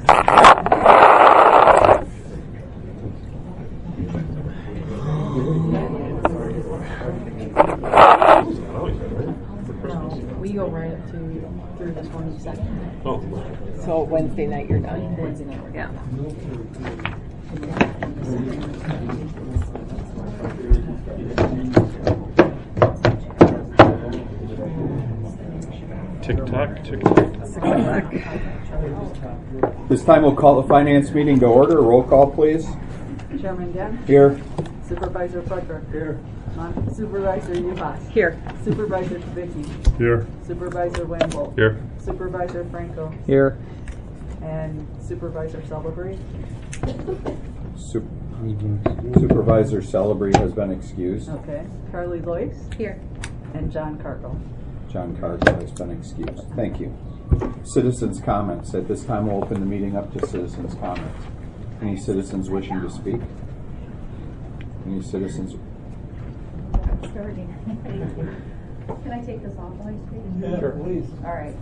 We go right up to through the 22nd. Oh. So Wednesday night you're done? Wednesday night. Yeah. Tick-tock, tick-tock. This time we'll call the finance meeting to order. Roll call, please. Chairman Dent. Here. Supervisor Frederick. Here. Supervisor Uhas. Here. Supervisor Kubicki. Here. Supervisor Wamble. Here. Supervisor Franco. Here. And Supervisor Celebrate. Supervisor Celebrate has been excused. Okay. Carly Loyce. Here. And John Cargill. John Cargill has been excused. Thank you. Citizens' comments. At this time, we'll open the meeting up to citizens' comments. Any citizens wishing to speak? Any citizens? Can I take this off while I speak? Yeah, sure. Please. All right.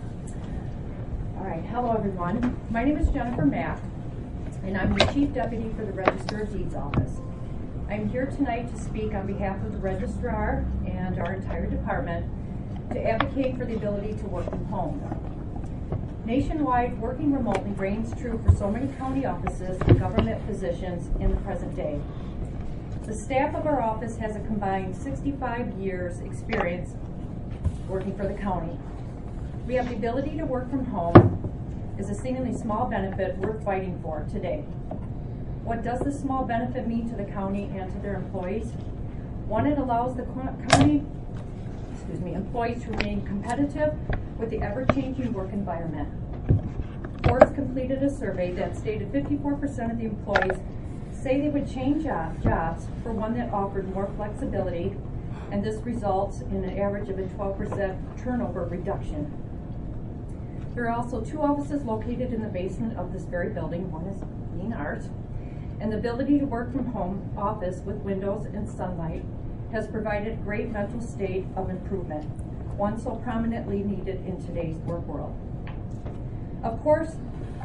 Hello, everyone. My name is Jennifer Mack, and I'm the Chief Deputy for the Register of Deeds Office. I'm here tonight to speak on behalf of the Registrar and our entire department to advocate for the ability to work from home. Nationwide, working remotely reigns true for so many county offices and government positions in the present day. The staff of our office has a combined 65 years experience working for the county. We have the ability to work from home is a seemingly small benefit worth fighting for today. What does this small benefit mean to the county and to their employees? One, it allows the county employees to remain competitive with the ever-changing work environment. Forbes completed a survey that stated 54% of the employees say they would change jobs for one that offered more flexibility, and this results in an average of a 12% turnover reduction. There are also two offices located in the basement of this very building. One is being art, and the ability to work from home office with windows and sunlight has provided a great mental state of improvement, one so prominently needed in today's work world. Of course,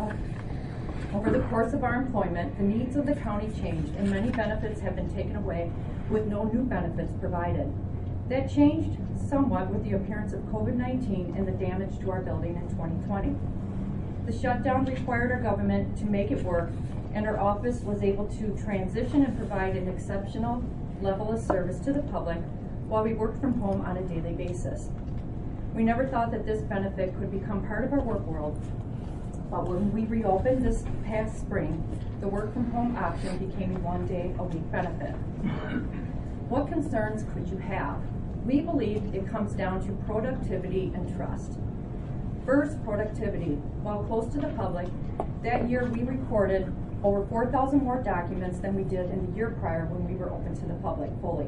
over the course of our employment, the needs of the county changed and many benefits have been taken away with no new benefits provided. That changed somewhat with the appearance of COVID-19 and the damage to our building in 2020. The shutdown required our government to make it work, and our office was able to transition and provide an exceptional level of service to the public while we worked from home on a daily basis. We never thought that this benefit could become part of our work world, but when we reopened this past spring, the work from home option became a one-day-a-week benefit. What concerns could you have? We believe it comes down to productivity and trust. First, productivity. While close to the public, that year we recorded over 4,000 more documents than we did in the year prior when we were open to the public fully.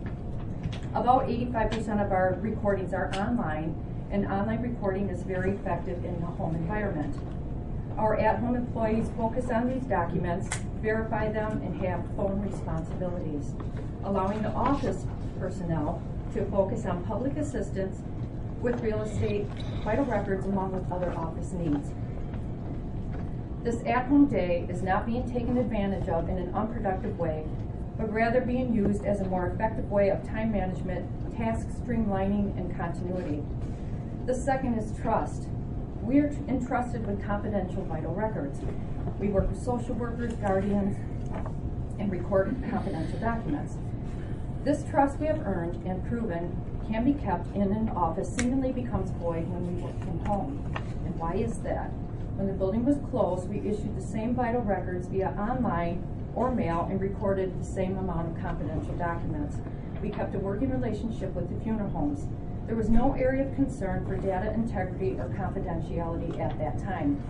About 85% of our recordings are online, and online recording is very effective in the home environment. Our at-home employees focus on these documents, verify them, and have phone responsibilities, allowing the office personnel to focus on public assistance with real estate, vital records, along with other office needs. This at-home day is not being taken advantage of in an unproductive way, but rather being used as a more effective way of time management, task streamlining, and continuity. The second is trust. We are entrusted with confidential vital records. We work with social workers, guardians, and record confidential documents. This trust we have earned and proven can be kept in an office seemingly becomes void when we work from home. And why is that? When the building was closed, we issued the same vital records via online or mail and recorded the same amount of confidential documents. We kept a working relationship with the funeral homes. There was no area of concern for data integrity or confidentiality at that time.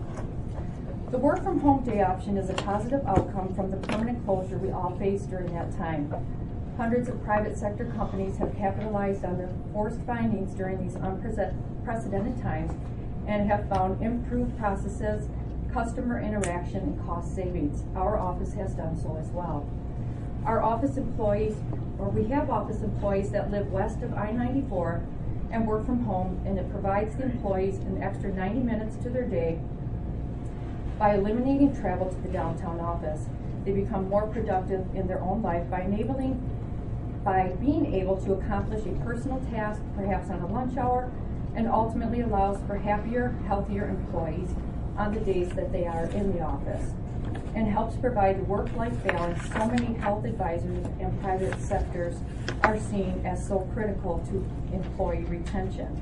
The work from home day option is a positive outcome from the permanent closure we all faced during that time. Hundreds of private sector companies have capitalized on their forced findings during these unprecedented times and have found improved processes, customer interaction, and cost savings. Our office has done so as well. Our office employees, or we have office employees that live west of I-94 and work from home, and it provides the employees an extra 90 minutes to their day By eliminating travel to the downtown office, they become more productive in their own life by being able to accomplish a personal task, perhaps on a lunch hour, and ultimately allows for happier, healthier employees on the days that they are in the office, and helps provide the work-life balance so many health advisors and private sectors are seen as so critical to employee retention.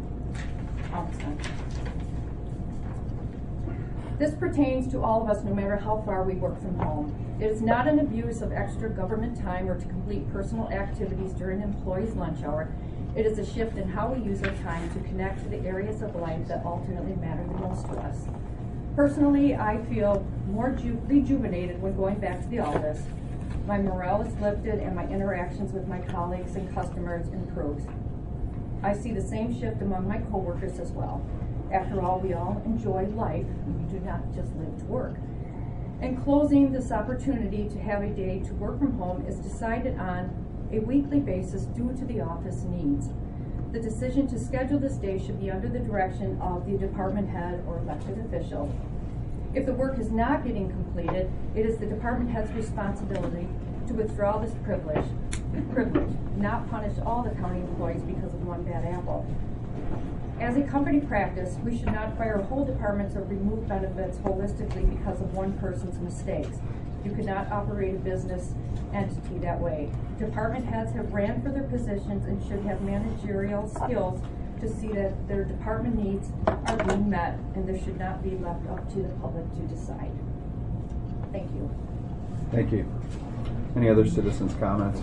This pertains to all of us no matter how far we work from home. It is not an abuse of extra government time or to complete personal activities during an employee's lunch hour. It is a shift in how we use our time to connect to the areas of life that ultimately matter the most to us. Personally, I feel more rejuvenated when going back to the office. My morale is lifted and my interactions with my colleagues and customers improves. I see the same shift among my coworkers as well. After all, we all enjoy life. We do not just live to work. In closing, this opportunity to have a day to work from home is decided on a weekly basis due to the office needs. The decision to schedule this day should be under the direction of the department head or elected official. If the work is not getting completed, it is the department head's responsibility to withdraw this privilege, not punish all the county employees because of one bad apple. As a company practice, we should not fire whole departments or remove benefits holistically because of one person's mistakes. You could not operate a business entity that way. Department heads have ran for their positions and should have managerial skills to see that their department needs are being met, and this should not be left up to the public to decide. Thank you. Thank you. Any other citizens' comments?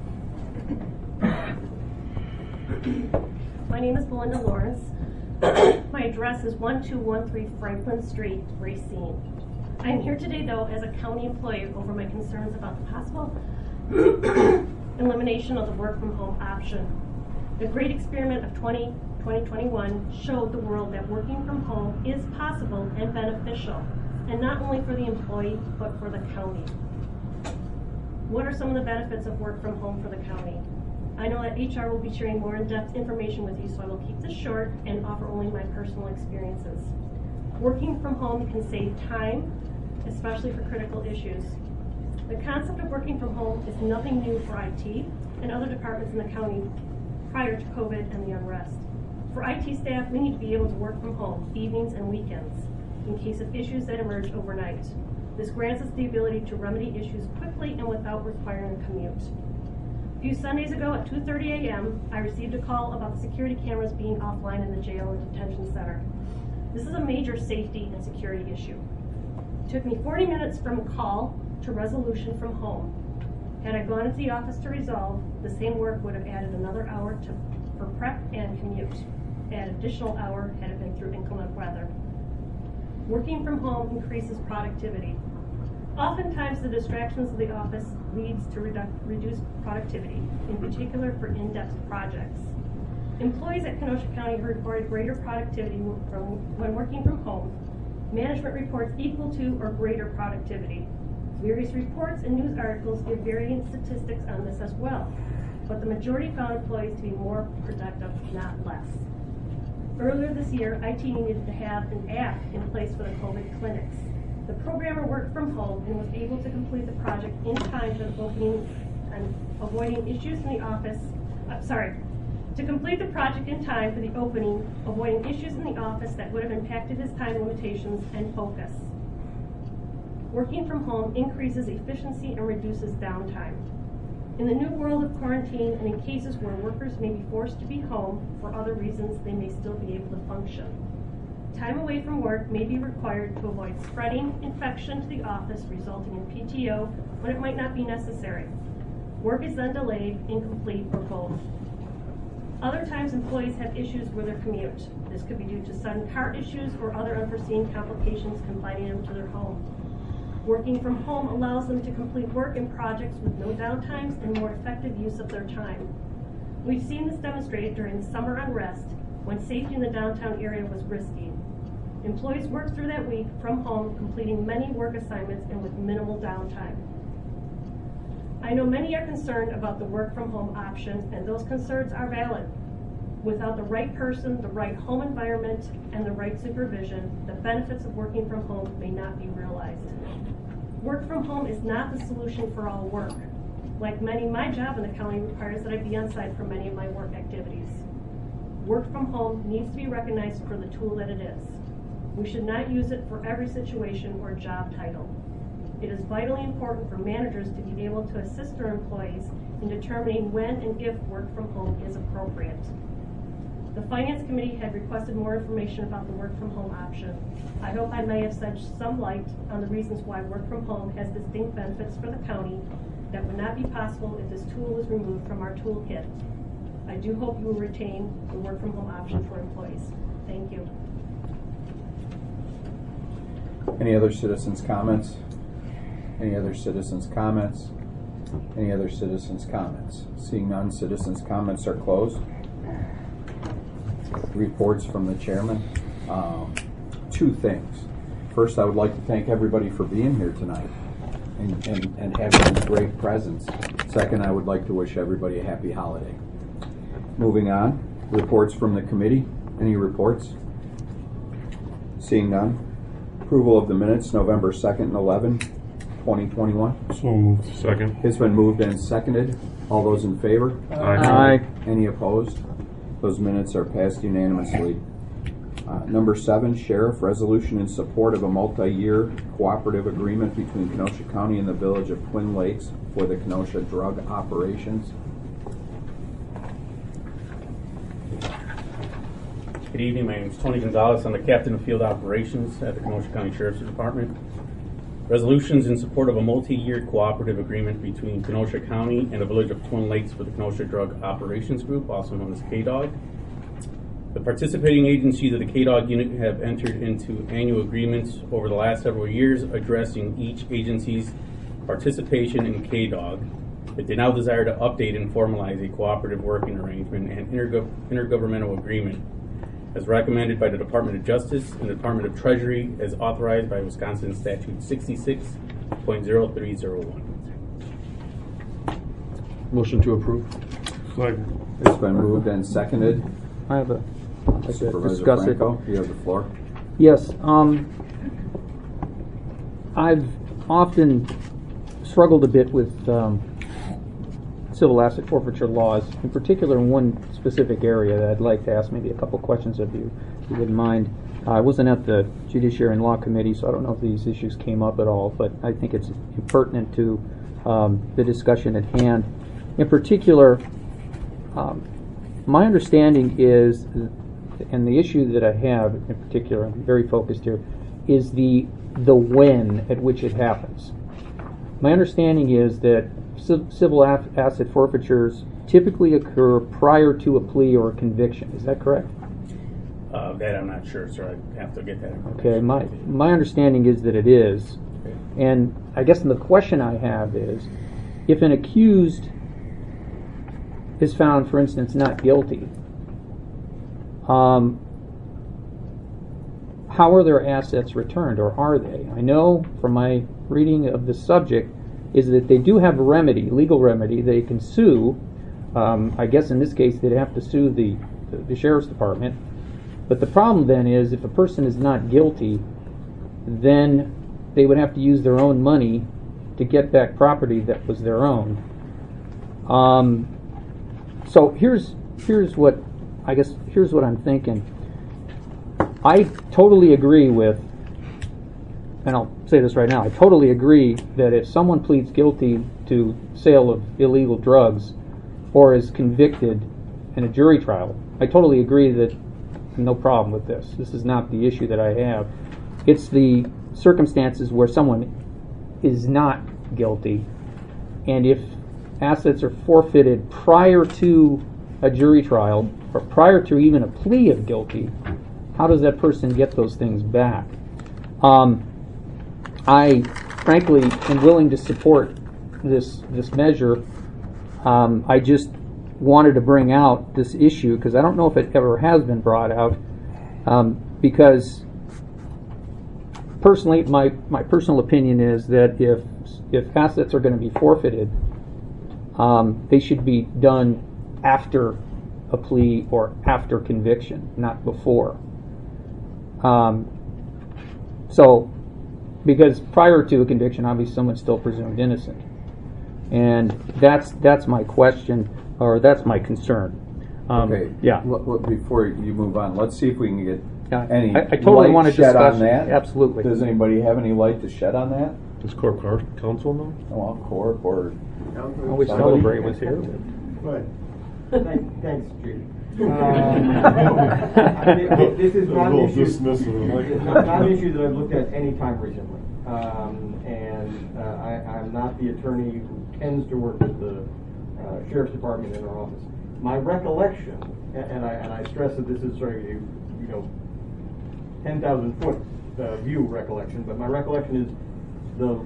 My name is Belinda Lawrence. My address is 1213 Franklin Street, Racine. I am here today, though, as a county employee over my concerns about the possible elimination of the work from home option. The great experiment of 2021 showed the world that working from home is possible and beneficial, and not only for the employee, but for the county. What are some of the benefits of work from home for the county? I know that HR will be sharing more in-depth information with you, so I will keep this short and offer only my personal experiences. Working from home can save time, especially for critical issues. The concept of working from home is nothing new for IT and other departments in the county prior to COVID and the unrest. For IT staff, we need to be able to work from home evenings and weekends in case of issues that emerge overnight. This grants us the ability to remedy issues quickly and without requiring a commute. A few Sundays ago at 2:30 a.m., I received a call about the security cameras being offline in the jail and detention center. This is a major safety and security issue. It took me 40 minutes from call to resolution from home. Had I gone into the office to resolve, the same work would have added another hour for prep and commute. Add additional hour had it been through inclement weather. Working from home increases productivity. Oftentimes, the distractions of the office leads to reduced productivity, in particular for in-depth projects. Employees at Kenosha County reported greater productivity when working from home. Management reports equal to or greater productivity. Various reports and news articles give varying statistics on this as well, but the majority found employees to be more productive, not less. Earlier this year, IT needed to have an app in place for the COVID clinics. The programmer worked from home and was able to complete the project in time for the opening and avoiding issues in the office. To complete the project in time for the opening, avoiding issues in the office that would have impacted his time limitations and focus. Working from home increases efficiency and reduces downtime. In the new world of quarantine and in cases where workers may be forced to be home for other reasons, they may still be able to function. Time away from work may be required to avoid spreading infection to the office, resulting in PTO when it might not be necessary. Work is then delayed, incomplete, or both. Other times, employees have issues with their commute. This could be due to sudden car issues or other unforeseen complications confining them to their home. Working from home allows them to complete work and projects with no downtimes and more effective use of their time. We've seen this demonstrated during the summer unrest when safety in the downtown area was risky. Employees worked through that week from home, completing many work assignments and with minimal downtime. I know many are concerned about the work from home option, and those concerns are valid. Without the right person, the right home environment, and the right supervision, the benefits of working from home may not be realized. Work from home is not the solution for all work. Like many, my job in the county requires that I be on site for many of my work activities. Work from home needs to be recognized for the tool that it is. We should not use it for every situation or job title. It is vitally important for managers to be able to assist their employees in determining when and if work from home is appropriate. The Finance Committee had requested more information about the work from home option. I hope I may have shed some light on the reasons why work from home has distinct benefits for the county that would not be possible if this tool was removed from our toolkit. I do hope you will retain the work from home option for employees. Thank you. Any other citizens' comments? Any other citizens' comments? Any other citizens' comments? Seeing none, citizens' comments are closed. Reports from the chairman. Two things. First, I would like to thank everybody for being here tonight and having a great presence. Second, I would like to wish everybody a happy holiday. Moving on, reports from the committee. Any reports? Seeing none. Approval of the minutes, November 2nd and 11, 2021. So moved. Second. It's been moved and seconded. All those in favor? Aye. Any opposed? Those minutes are passed unanimously. Number 7, Sheriff, resolution in support of a multi-year cooperative agreement between Kenosha County and the Village of Twin Lakes for the Kenosha drug operations. Good evening, my name is Tony Gonzalez. I'm the Captain of Field Operations at the Kenosha County Sheriff's Department. Resolutions in support of a multi-year cooperative agreement between Kenosha County and the Village of Twin Lakes for the Kenosha Drug Operations Group, also known as KDOG. The participating agencies of the KDOG unit have entered into annual agreements over the last several years addressing each agency's participation in KDOG, but they now desire to update and formalize a cooperative working arrangement and intergovernmental agreement as recommended by the Department of Justice and the Department of Treasury as authorized by Wisconsin Statute 66.0301. Motion to approve. Second. It's been moved and seconded. I have a Supervisor discuss it. Franco, you have the floor. Yes, I've often struggled a bit with civil asset forfeiture laws, in particular in one specific area that I'd like to ask maybe a couple questions of you, if you wouldn't mind. I wasn't at the Judiciary and Law Committee, so I don't know if these issues came up at all, but I think it's pertinent to the discussion at hand. In particular, my understanding is, and the issue that I have in particular, I'm very focused here, is the when at which it happens. My understanding is that civil asset forfeitures typically occur prior to a plea or a conviction. Is that correct? That I'm not sure, sir. I have to get that information. Okay, my understanding is that it is. Okay. And I guess the question I have is, if an accused is found, for instance, not guilty, how are their assets returned, or are they? I know from my reading of the subject is that they do have a remedy, legal remedy. They can sue. I guess in this case they'd have to sue the Sheriff's Department. But the problem then is if a person is not guilty, then they would have to use their own money to get back property that was their own. So here's what I'm thinking. I totally agree with, and I'll say this right now, I totally agree that if someone pleads guilty to sale of illegal drugs or is convicted in a jury trial, I totally agree that no problem with this. This is not the issue that I have. It's the circumstances where someone is not guilty, and if assets are forfeited prior to a jury trial or prior to even a plea of guilty, how does that person get those things back? I frankly am willing to support this measure. I just wanted to bring out this issue because I don't know if it ever has been brought out, because personally, my personal opinion is that if assets are going to be forfeited, they should be done after a plea or after conviction, not before. So, because prior to a conviction, obviously someone's still presumed innocent. And that's my question, or that's my concern. Okay. Yeah. Before you move on, let's see if we can get any I totally light want to shed discuss on that. Absolutely. Does anybody have any light to shed on that? Does Corp Council know? Well, Corp or Always celebrate was here. Good. Thanks, Chief. This is not an issue. It's not an issue that I've looked at any time recently, I'm not the attorney who tends to work with the sheriff's department in our office. My recollection, and I stress that this is sort of a 10,000-foot view recollection, but my recollection is the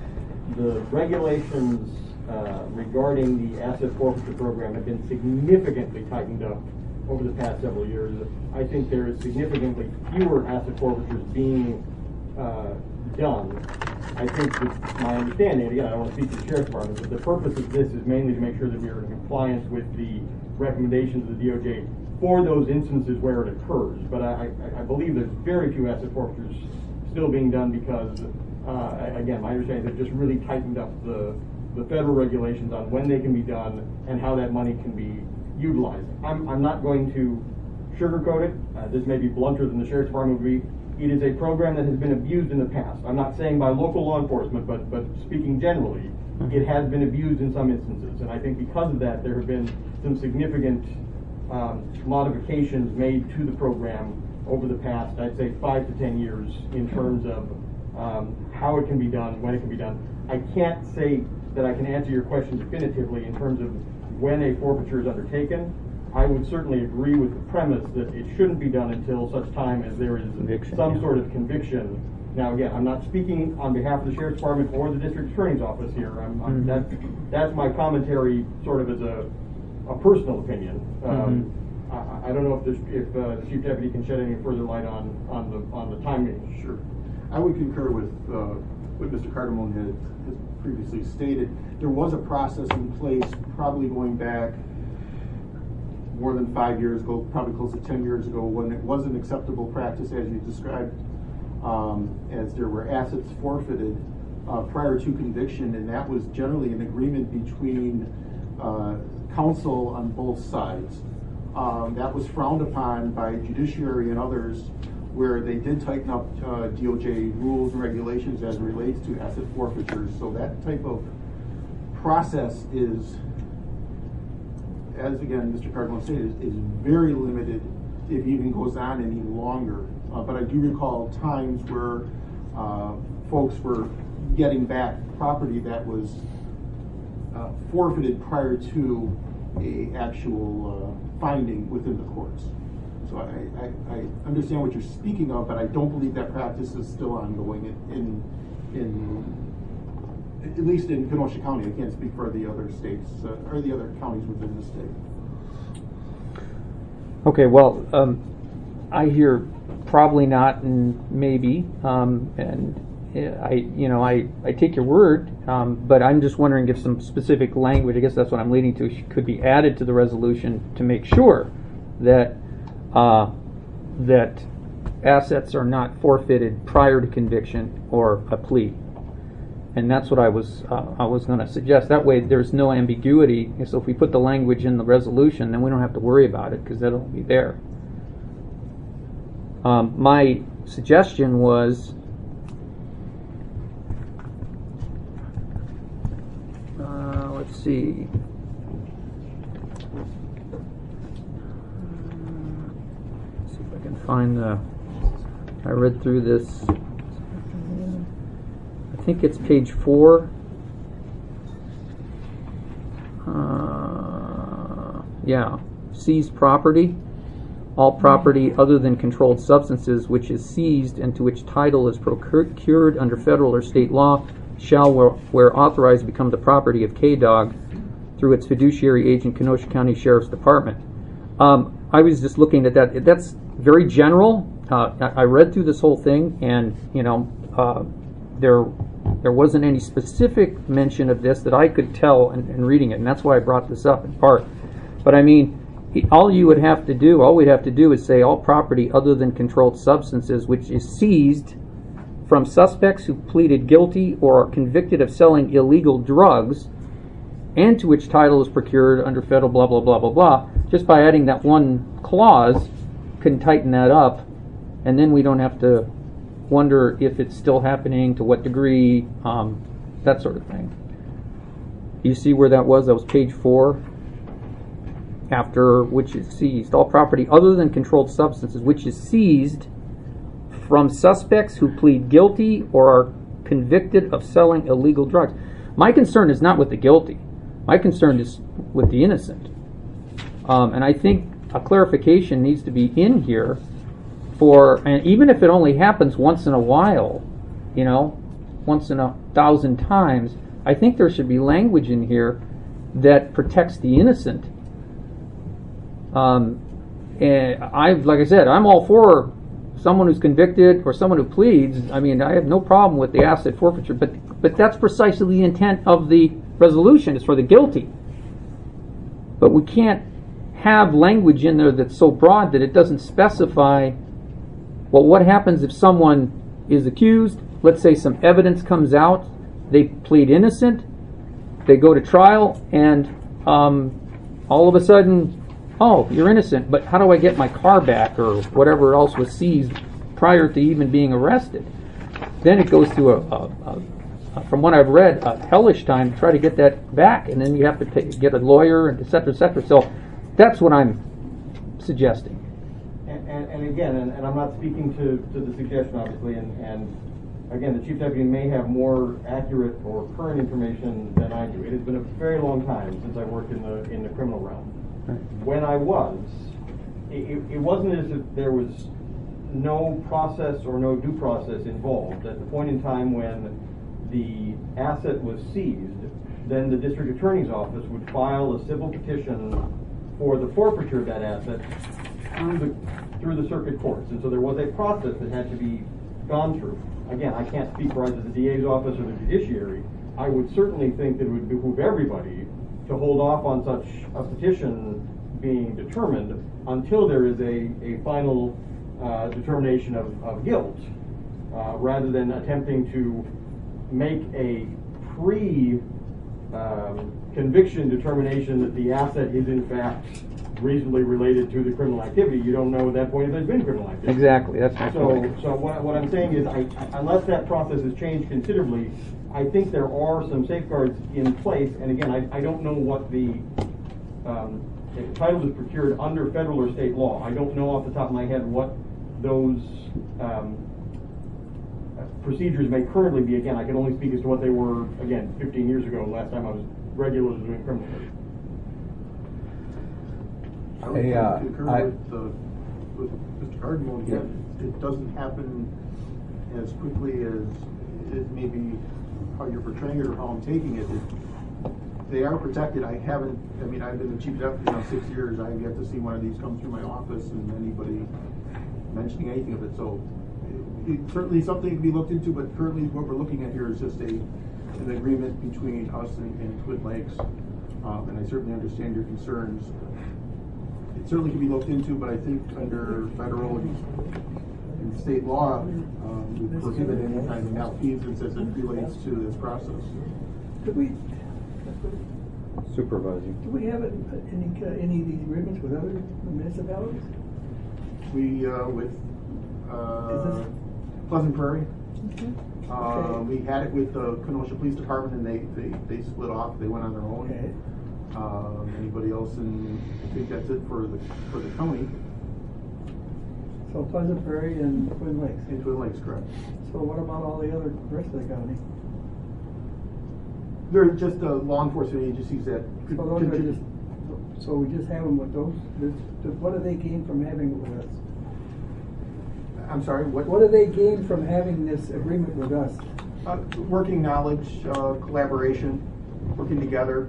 regulations regarding the asset forfeiture program have been significantly tightened up over the past several years. I think there is significantly fewer asset forfeitures being done. I think that my understanding, again, I don't want to speak to the sheriff's department, but the purpose of this is mainly to make sure that we are in compliance with the recommendations of the DOJ for those instances where it occurs. But I believe there's very few asset forfeitures still being done because, again, my understanding is they've just really tightened up the federal regulations on when they can be done and how that money can be utilized. I'm not going to sugarcoat it. This may be blunter than the sheriff's department would be. It is a program that has been abused in the past. I'm not saying by local law enforcement, but speaking generally, it has been abused in some instances. And I think because of that, there have been some significant modifications made to the program over the past, I'd say, 5 to 10 years in terms of how it can be done, when it can be done. I can't say that I can answer your question definitively in terms of when a forfeiture is undertaken. I would certainly agree with the premise that it shouldn't be done until such time as there is some sort of conviction. Now, again, I'm not speaking on behalf of the sheriff's department or the district attorney's office here. That's my commentary, sort of as a personal opinion. I don't know if the chief deputy can shed any further light on the timing. Sure, I would concur with what Mr. Cardamone has previously stated. There was a process in place, probably going back more than 5 years ago, probably close to 10 years ago, when it was an acceptable practice, as you described, as there were assets forfeited prior to conviction, and that was generally an agreement between counsel on both sides. That was frowned upon by judiciary and others, where they did tighten up DOJ rules and regulations as it relates to asset forfeitures. So that type of process is, as again Mr. Cardamone stated, is very limited if it even goes on any longer. But I do recall times where folks were getting back property that was forfeited prior to a actual finding within the courts. So I understand what you're speaking of, but I don't believe that practice is still ongoing in at least in Kenosha County. I can't speak for the other states or the other counties within the state. Okay, well, I hear probably not and maybe, and I take your word, but I'm just wondering if some specific language, I guess that's what I'm leading to, could be added to the resolution to make sure that that assets are not forfeited prior to conviction or a plea. And that's what I was going to suggest. That way there's no ambiguity. So if we put the language in the resolution, then we don't have to worry about it because that'll be there. My suggestion was let's see. Let's see if I can find the. I read through this. I think it's page 4. Yeah, seized property. All property other than controlled substances which is seized and to which title is procured under federal or state law shall, where authorized, become the property of KDOG through its fiduciary agent, Kenosha County Sheriff's Department. I was just looking at that. That's very general. I read through this whole thing, and there wasn't any specific mention of this that I could tell in reading it, and that's why I brought this up in part. But I mean, all we'd have to do is say all property other than controlled substances which is seized from suspects who pleaded guilty or are convicted of selling illegal drugs and to which title is procured under federal blah, blah, blah, blah, blah. Just by adding that one clause can tighten that up, and then we don't have to wonder if it's still happening, to what degree, that sort of thing. You see where that was? That was page 4. After which is seized. All property other than controlled substances which is seized from suspects who plead guilty or are convicted of selling illegal drugs. My concern is not with the guilty. My concern is with the innocent. And I think a clarification needs to be in here and even if it only happens once in a while, once in 1,000 times, I think there should be language in here that protects the innocent. And like I said, I'm all for someone who's convicted or someone who pleads. I mean, I have no problem with the asset forfeiture, but that's precisely the intent of the resolution, is for the guilty. But we can't have language in there that's so broad that it doesn't specify, well, what happens if someone is accused, let's say some evidence comes out, they plead innocent, they go to trial, and all of a sudden, oh, you're innocent, but how do I get my car back or whatever else was seized prior to even being arrested? Then it goes to from what I've read, a hellish time to try to get that back, and then you have to get a lawyer, and et cetera, et cetera. So that's what I'm suggesting. And again, and I'm not speaking to the suggestion, obviously, and again, the Chief Deputy may have more accurate or current information than I do. It has been a very long time since I worked in the criminal realm. When I was, it wasn't as if there was no process or no due process involved. At the point in time when the asset was seized, then the district attorney's office would file a civil petition for the forfeiture of that asset through the circuit courts. And so there was a process that had to be gone through. Again, I can't speak for either the DA's office or the judiciary. I would certainly think that it would behoove everybody to hold off on such a petition being determined until there is a final determination of guilt, rather than attempting to make a pre-conviction determination that the asset is in fact reasonably related to the criminal activity. You don't know at that point if there's been criminal activity. Exactly. That's my point. So what I'm saying is, unless that process has changed considerably, I think there are some safeguards in place. And again, I don't know what the title is procured under federal or state law. I don't know off the top of my head what those procedures may currently be. Again, I can only speak as to what they were, again, 15 years ago, last time I was regularly doing criminal work. I would concur with Mr. Cardinal again. It doesn't happen as quickly as maybe how you're portraying it or how I'm taking it. They are protected. I've been the chief deputy now 6 years. I've yet to see one of these come through my office and anybody mentioning anything of it. So it's certainly something to be looked into, but currently what we're looking at here is just an agreement between us and Twin Lakes. And I certainly understand your concerns. It certainly can be looked into, but I think under federal and state law, we prohibit any kind of malfeasance as it relates to this process. Supervising. Do we have any of these agreements with other municipalities? We with Pleasant Prairie. Okay. We had it with the Kenosha Police Department, and they split off. They went on their own. Okay. Anybody else? And I think that's it for the county. So Pleasant Prairie and Twin Lakes. And Twin Lakes, correct. So what about all the rest of the county? They're just law enforcement agencies that. So we just have them with those. What do they gain from having it with us? I'm sorry. What do they gain from having this agreement with us? Working knowledge, collaboration, working together.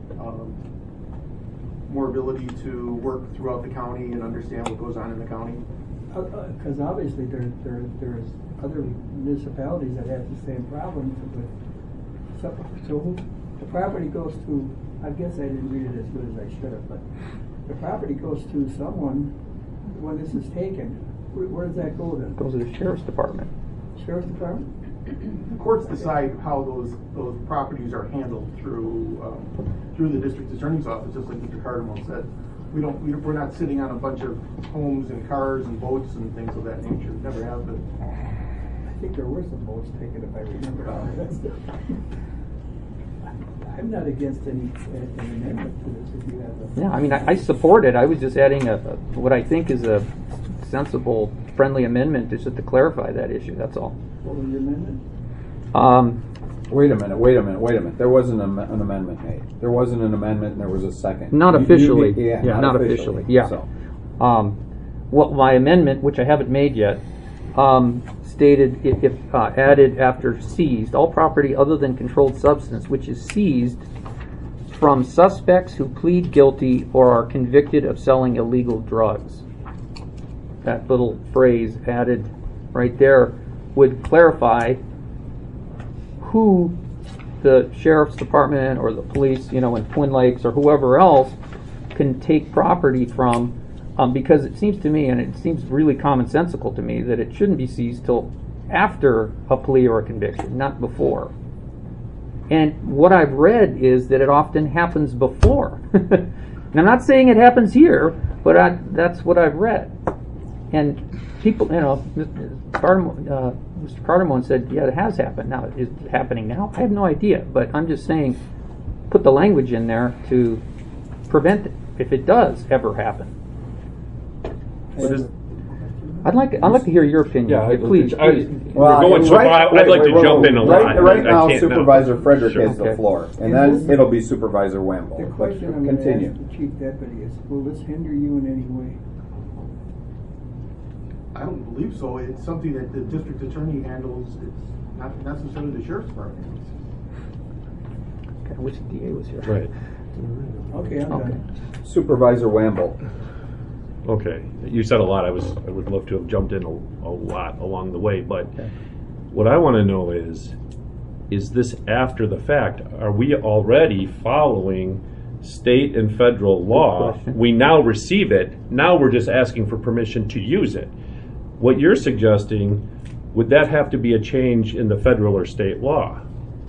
More ability to work throughout the county and understand what goes on in the county. Because obviously there's other municipalities that have the same problem with. So the property goes to. I guess I didn't read it as good as I should have, but the property goes to someone when this is taken. Where does that go then? It goes to the sheriff's department. Sheriff's Department? The courts decide how those properties are handled through the district attorney's office, just like Mr. Cardamone said. We're not sitting on a bunch of homes and cars and boats and things of that nature. Never have been. I think there were some votes taken, if I remember. I'm not against any amendment to this if you have a... Yeah, I mean, I support it. I was just adding what I think is a sensible, friendly amendment just to clarify that issue. That's all. What was your amendment? Wait a minute. There wasn't an amendment made. There wasn't an amendment and there was a second. Not officially. Yeah, not officially. Yeah. So. What my amendment, which I haven't made yet, stated if added after seized, all property other than controlled substance which is seized from suspects who plead guilty or are convicted of selling illegal drugs. That little phrase added right there would clarify who the sheriff's department or the police, in Twin Lakes or whoever else can take property from, because it seems to me, and it seems really commonsensical to me, that it shouldn't be seized till after a plea or a conviction, not before. And what I've read is that it often happens before. And I'm not saying it happens here, but that's what I've read. And people, Mr. Cardamone said, yeah, it has happened. Now, is it happening now? I have no idea, but I'm just saying, put the language in there to prevent it, if it does ever happen. I'd like to hear your opinion. Yeah, please. Well, we're going so far. I'd like to jump in a lot. Right now, I can't Supervisor Frederick Sure. has the floor, and then it'll be Supervisor Wemble. The But question I'm going to continue. ask the Chief Deputy is, will this hinder you in any way? I don't believe so. It's something that the district attorney handles. It's not necessarily the sheriff's department. I wish the DA was here. Right. Okay, I'm done. Supervisor Wemble. Okay. You said a lot. I would love to have jumped in a lot along the way, but what I want to know is this after the fact? Are we already following state and federal law? We now receive it. Now we're just asking for permission to use it. What you're suggesting, would that have to be a change in the federal or state law?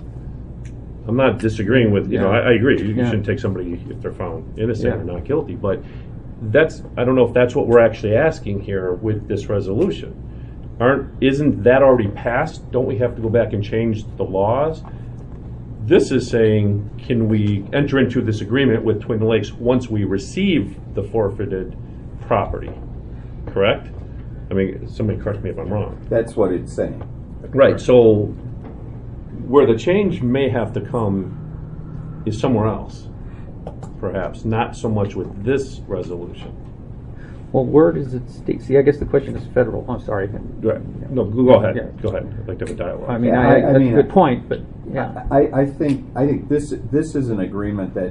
I'm not disagreeing with, I agree. You shouldn't take somebody if they're found innocent or not guilty, but I don't know if that's what we're actually asking here with this resolution. Isn't that already passed? Don't we have to go back and change the laws? This is saying, can we enter into this agreement with Twin Lakes once we receive the forfeited property? Correct? I mean, somebody correct me if I'm wrong. That's what it's saying. Right, so where the change may have to come is somewhere else, perhaps, not so much with this resolution. Well, where does it state? See, I guess the question is federal. I'm sorry. Right. No, go ahead. Yeah. Go ahead. I'd like to have a dialogue. I mean, Yeah, that's a good point, but yeah. I think this is an agreement that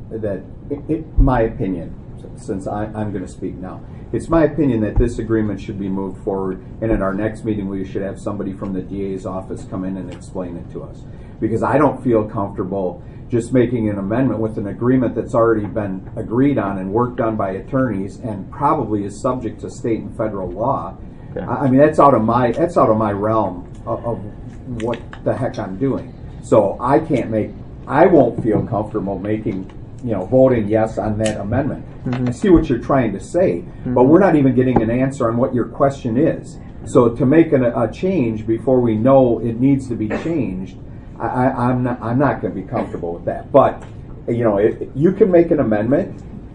my opinion, since I'm going to speak now, it's my opinion that this agreement should be moved forward, and at our next meeting we should have somebody from the DA's office come in and explain it to us, because I don't feel comfortable just making an amendment with an agreement that's already been agreed on and worked on by attorneys and probably is subject to state and federal law. Okay. I mean, that's out of my realm of what the heck I'm doing. So I won't feel comfortable making, voting yes on that amendment. Mm-hmm. I see what you're trying to say, but we're not even getting an answer on what your question is. So to make a change before we know it needs to be changed, I'm not going to be comfortable with that. But you can make an amendment.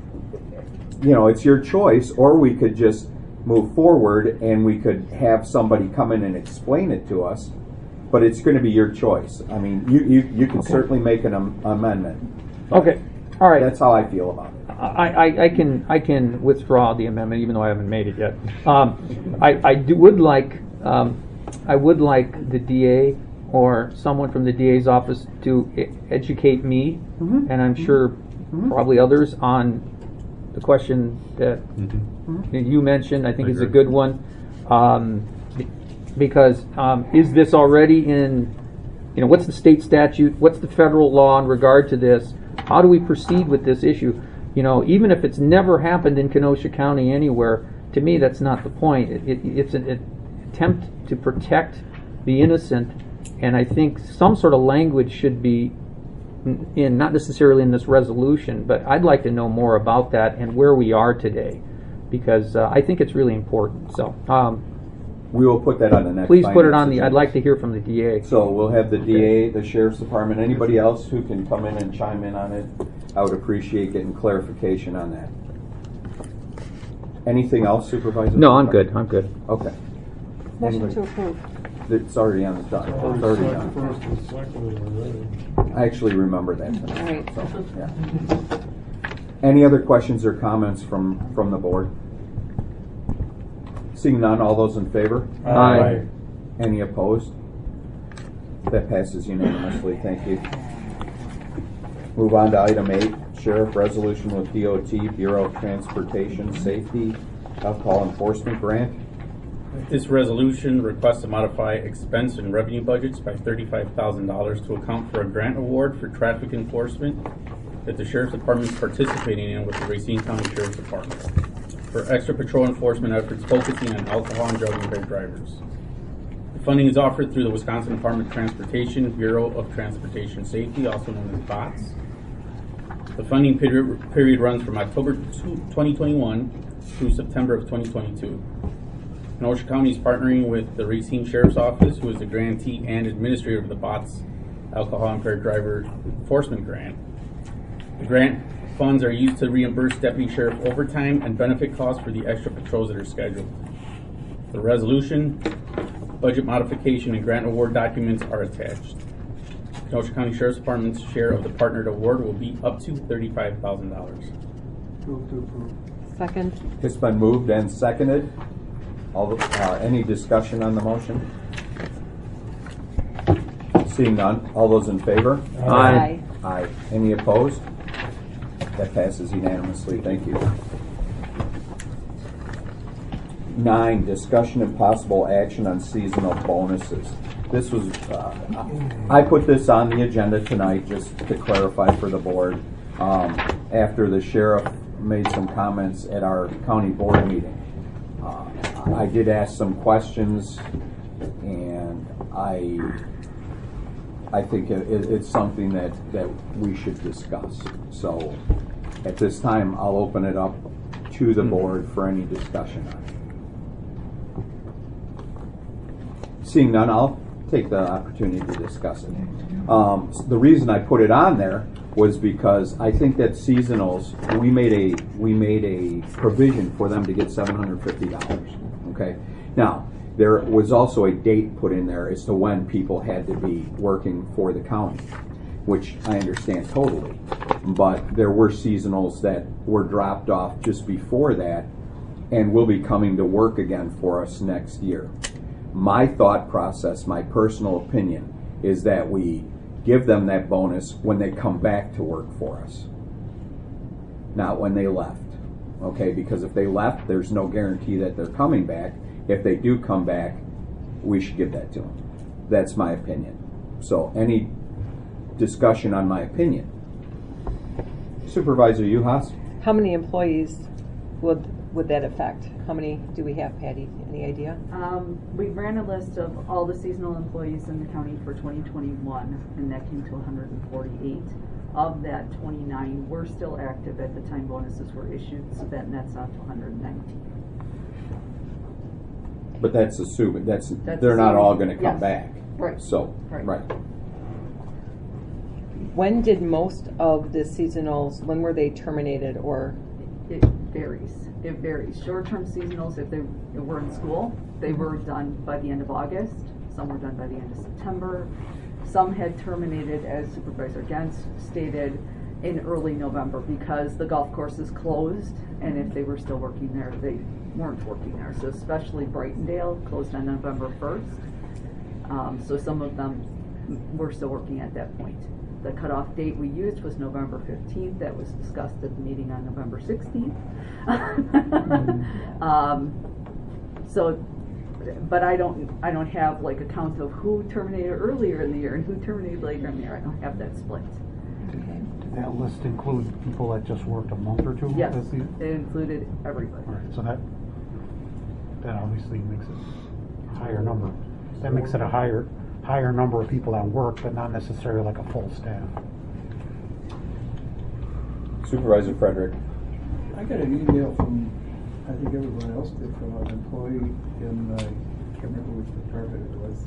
It's your choice, or we could just move forward and we could have somebody come in and explain it to us. But it's going to be your choice. I mean, you can certainly make an amendment. Okay, all right. That's how I feel about it. I can withdraw the amendment, even though I haven't made it yet. I would like the DA or someone from the DA's office to educate me, and I'm sure probably others, on the question that you mentioned. I think is a good one, because is this already in, what's the state statute, what's the federal law in regard to this? How do we proceed with this issue? You know, even if it's never happened in Kenosha County anywhere, to me that's not the point. It's an attempt to protect the innocent, and I think some sort of language should be in, not necessarily in this resolution, but I'd like to know more about that and where we are today, because I think it's really important. So we will put that on the next. Please put it on agenda. I'd like to hear from the DA. So we'll have the DA, the Sheriff's Department, anybody else who can come in and chime in on it. I would appreciate getting clarification on that. Anything else, Supervisor? No, I'm good. I'm good. Okay. Motion to approve. It's already on the done. It's already done. I actually remember that tonight. All right. So, yeah. Any other questions or comments from the board? Seeing none, all those in favor? Aye. Any opposed? That passes unanimously. Thank you. Move on to item 8, Sheriff Resolution with DOT, Bureau of Transportation Safety, Alcohol Enforcement Grant. This resolution requests to modify expense and revenue budgets by $35,000 to account for a grant award for traffic enforcement that the Sheriff's Department is participating in with the Racine County Sheriff's Department for extra patrol enforcement efforts focusing on alcohol and drug impaired drivers. The funding is offered through the Wisconsin Department of Transportation Bureau of Transportation Safety, also known as BOTS. The funding period runs from October 2021 through September of 2022. Kenosha County is partnering with the Racine Sheriff's Office, who is the grantee and administrator of the BOTS Alcohol Impaired Driver Enforcement Grant. The grant funds are used to reimburse Deputy Sheriff overtime and benefit costs for the extra patrols that are scheduled. The resolution, budget modification, and grant award documents are attached. Kenosha County Sheriff's Department's share of the partnered award will be up to $35,000. Move to approve. Second. It's been moved and seconded. Any discussion on the motion? Seeing none, all those in favor? Aye. Aye. Any opposed? That passes unanimously. Thank you. 9, discussion and possible action on seasonal bonuses. This was, I put this on the agenda tonight just to clarify for the board after the sheriff made some comments at our county board meeting. I did ask some questions, and I think it's something that we should discuss. So at this time, I'll open it up to the board for any discussion on it. Seeing none, I'll take the opportunity to discuss it. The reason I put it on there was because I think that seasonals, we made a provision for them to get $750. Okay. Now, there was also a date put in there as to when people had to be working for the county, which I understand totally. But there were seasonals that were dropped off just before that and will be coming to work again for us next year. My thought process, my personal opinion, is that we give them that bonus when they come back to work for us, not when they left. Okay, because if they left, there's no guarantee that they're coming back. If they do come back, we should give that to them. That's my opinion. So any discussion on my opinion? Supervisor Uhas? How many employees would that affect? How many do we have, Patty? Any idea? We ran a list of all the seasonal employees in the county for 2021, and that came to 148. Of that, 29 were still active at the time bonuses were issued, so that nets out to 119. But that's assuming they're assuming, not all going to come yes. back. Right. So right. When did most of the seasonals, when were they terminated, or? It varies. It varies. Short-term seasonals, if they were in school, they were done by the end of August. Some were done by the end of September. Some had terminated, as Supervisor Gens stated, in early November because the golf course is closed, and if they were still working there, they weren't working there. So especially Brightondale closed on November 1st. So some of them were still working at that point. The cutoff date we used was November 15th. That was discussed at the meeting on November 16th. But I don't have like a count of who terminated earlier in the year and who terminated later in the year. I don't have that split. Okay. that list include people that just worked a month or two? Yes, this season? it included everybody. All right, so that obviously makes it a higher number. That makes it a higher number of people that work, but not necessarily like a full staff. Supervisor Frederick. I got an email from, I think everyone else did, from an employee in, I can't remember which department it was,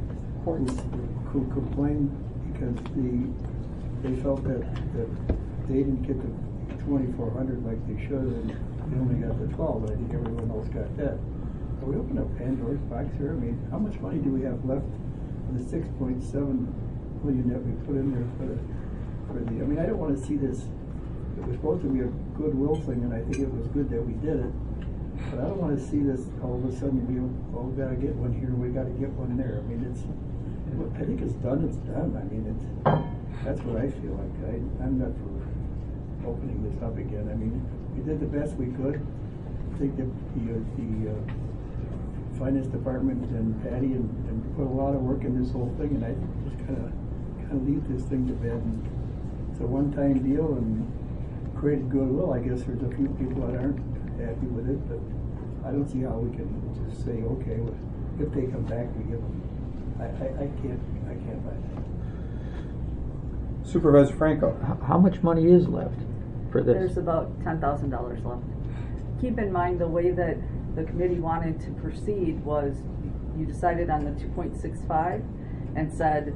who complained because they felt that they didn't get the 2,400 like they should, and they only got the 12, but I think everyone else got that. So we opened up Pandora's box here. I mean, how much money do we have left for the 6.7 million that we put in there for the, I mean, I don't want to see this. It was supposed to be a goodwill thing, and I think it was good that we did it. But I don't want to see this all of a sudden be, oh, we got to get one here, we got to get one there. I mean, I think it's done, it's done. I mean, that's what I feel like. I'm not for opening this up again. I mean, we did the best we could. I think that the finance department and Patty and put a lot of work in this whole thing, and I just kind of leave this thing to bed. And it's a one-time deal and created goodwill. I guess there's a few people that aren't happy with it, but I don't see how we can just say, okay, well, if they come back, we give them. I can't buy that. Supervisor Franco. How much money is left for this? There's about $10,000 left. Keep in mind the way that the committee wanted to proceed was you decided on the 2.65 and said,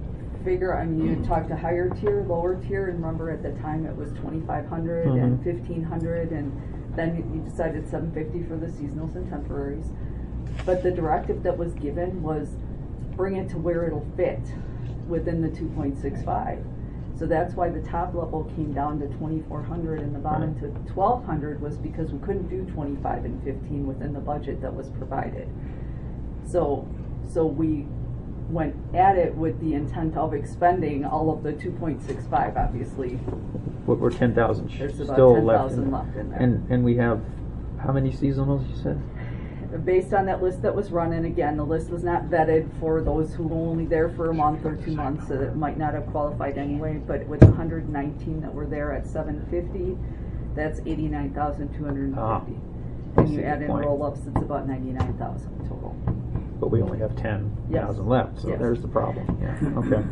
you talked to higher tier, lower tier, and remember at the time it was 2,500 and 1,500, and then you decided 750 for the seasonals and temporaries. But the directive that was given was bring it to where it'll fit within the 2.65. So that's why the top level came down to 2,400 and the bottom to 1,200 was because we couldn't do 25 and 15 within the budget that was provided. So we went at it with the intent of expending all of the 2.65, obviously. We're 10,000 There's about still 10,000 left in there. And we have how many seasonals, you said? Based on that list that was run, and again, the list was not vetted for those who were only there for a month or 2 months, so it might not have qualified anyway, but with 119 that were there at 750, that's 89,250. And you add in roll-ups, it's about 99,000 total. But we only have 10,000 left, so there's the problem. Yeah. Okay.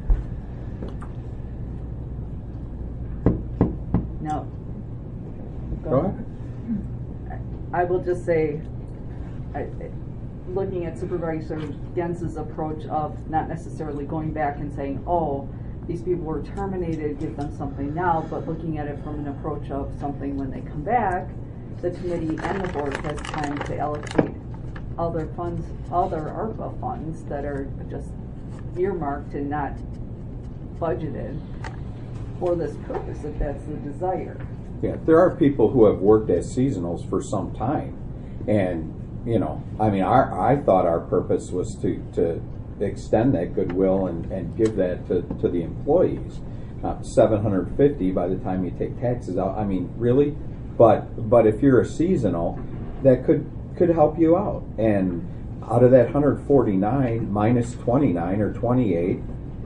Now, go ahead. I will just say, looking at Supervisor Gens's approach of not necessarily going back and saying, oh, these people were terminated, give them something now, but looking at it from an approach of something when they come back, the committee and the board has time to allocate all their funds, all their ARPA funds that are just earmarked and not budgeted for this purpose, if that's the desire. Yeah, there are people who have worked as seasonals for some time, and I mean, I thought our purpose was to extend that goodwill and give that to the employees. $750 by the time you take taxes out. I mean, really, but if you're a seasonal, that could help you out. And out of that 149, minus 29 or 28,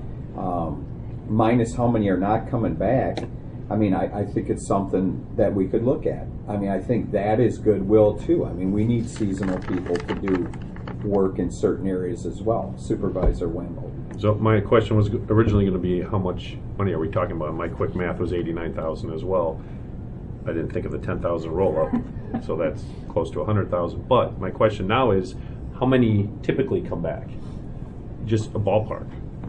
minus how many are not coming back. I mean, I think it's something that we could look at. I mean, I think that is goodwill too. I mean, we need seasonal people to do work in certain areas as well. Supervisor Wendell. So my question was originally going to be, how much money are we talking about? My quick math was 89,000 as well. I didn't think of the 10,000 roll-up, so that's close to 100,000. But my question now is, how many typically come back? Just a ballpark.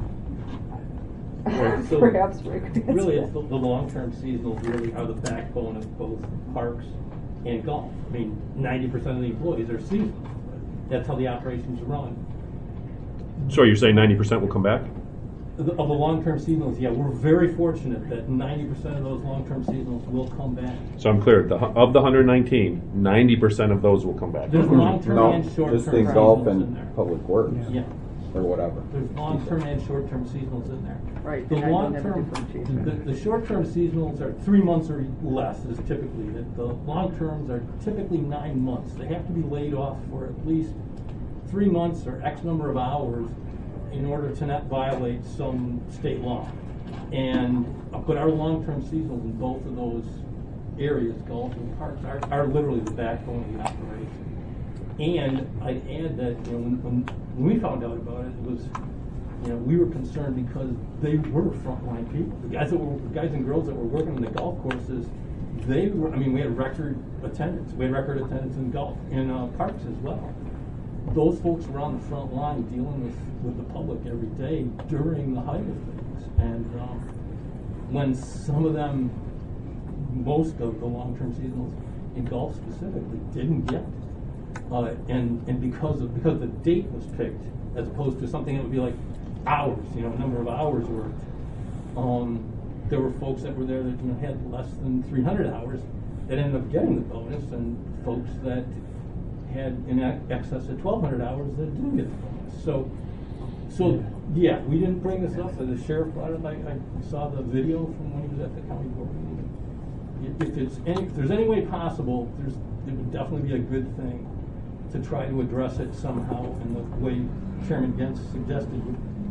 Well, so Perhaps Rick. really, it's the long-term seasonals really are the backbone of both parks and golf. I mean, 90% of the employees are seasonal. That's how the operations run. So you're saying 90% will come back? Of the long-term seasonals, yeah, we're very fortunate that 90% of those long-term seasonals will come back. So I'm clear, of the 119, 90% of those will come back. There's long-term and short-term just think golf and public works. Yeah. Or whatever. There's long-term and short-term seasonals in there. Right. The long-term, the short-term seasonals are 3 months or less is typically. The long-terms are typically 9 months. They have to be laid off for at least 3 months or X number of hours in order to not violate some state law. But our long-term seasonals in both of those areas, golf and parks, are literally the backbone of the operation. And I'd add that when we found out about it, it was we were concerned because they were frontline people. The guys and girls that were working on the golf courses, they were. I mean, we had record attendance. We had record attendance in golf in parks as well. Those folks were on the front line dealing with the public every day during the height of things. And when some of them, most of the long-term seasonals in golf specifically, didn't get it. And because the date was picked, as opposed to something that would be like hours, number of hours worked. There were folks that were there that had less than 300 hours that ended up getting the bonus, and folks that had in excess of 1,200 hours that didn't get the bonus. So yeah, we didn't bring this up. The sheriff brought it. I saw the video from when he was at the county board meeting. If there's any way possible, it would definitely be a good thing to try to address it somehow in the way Chairman Gentz suggested.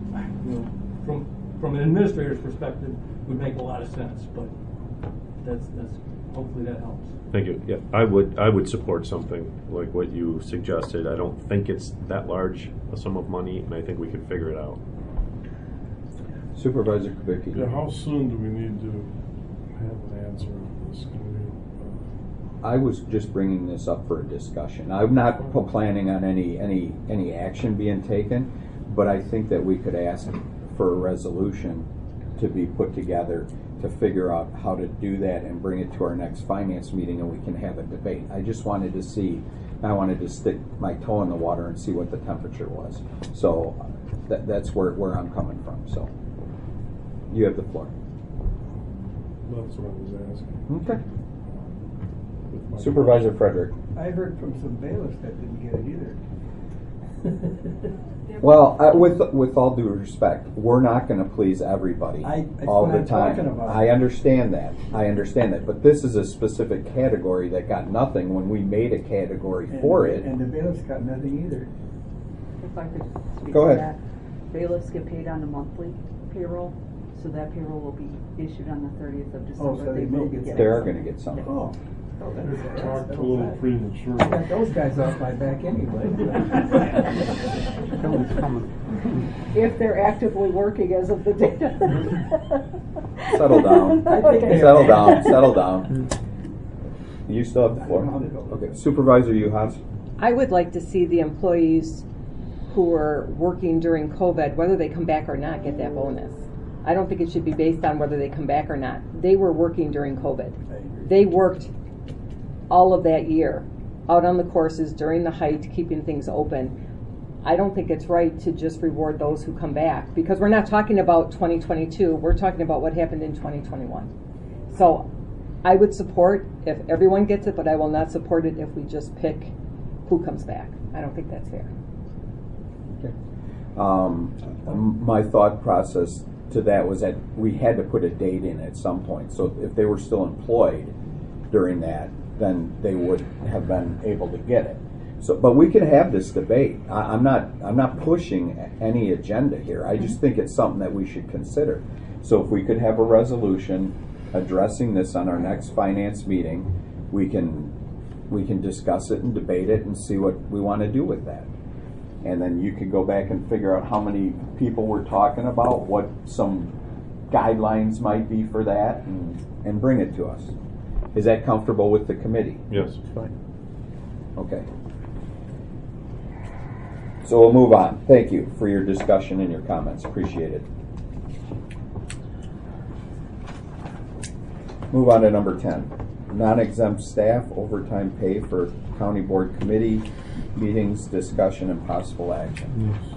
From an administrator's perspective, would make a lot of sense. But that's hopefully that helps. Thank you. Yeah, I would support something like what you suggested. I don't think it's that large a sum of money, and I think we could figure it out. Supervisor Kubicki. Yeah, how soon do we need to have an answer on this? I was just bringing this up for a discussion. I'm not planning on any action being taken, but I think that we could ask for a resolution to be put together to figure out how to do that and bring it to our next finance meeting, and we can have a debate. I just wanted to I wanted to stick my toe in the water and see what the temperature was. So that's where I'm coming from. So you have the floor. That's what I was asking. Okay. Supervisor Frederick. I heard from some bailiffs that didn't get it either. Well, with all due respect, we're not going to please everybody all the time. I understand that. But this is a specific category that got nothing when we made a category for it. And the bailiffs got nothing either. If I could speak Go to ahead. that. Bailiffs get paid on a monthly payroll, so that payroll will be issued on the 30th of December. Oh, so they may get They are going to get something. Oh. Talked a little premature. I got those guys off my back anyway. If they're actively working as of the date. Settle down. Okay. Settle down. You still have the floor. Okay. Supervisor Uhas. I would like to see the employees who are working during COVID, whether they come back or not, get that bonus. I don't think it should be based on whether they come back or not. They were working during COVID. They worked all of that year out on the courses during the height, keeping things open. I don't think it's right to just reward those who come back, because we're not talking about 2022. We're talking about what happened in 2021. So I would support if everyone gets it, but I will not support it if we just pick who comes back. I don't think that's fair. Okay. My thought process to that was that we had to put a date in at some point. So if they were still employed during that, then they would have been able to get it. So, but we can have this debate. I'm not pushing any agenda here. I just think it's something that we should consider. So if we could have a resolution addressing this on our next finance meeting, we can discuss it and debate it and see what we want to do with that. And then you could go back and figure out how many people we're talking about, what some guidelines might be for that, and bring it to us. Is that comfortable with the committee? Yes. Fine. Okay. So we'll move on. Thank you for your discussion and your comments. Appreciate it. Move on to number 10. Non-exempt staff overtime pay for county board committee meetings, discussion, and possible action. Yes.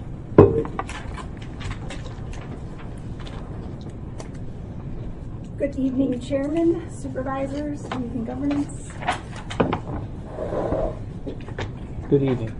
Good evening, Chairman, Supervisors, and Governance. Good evening.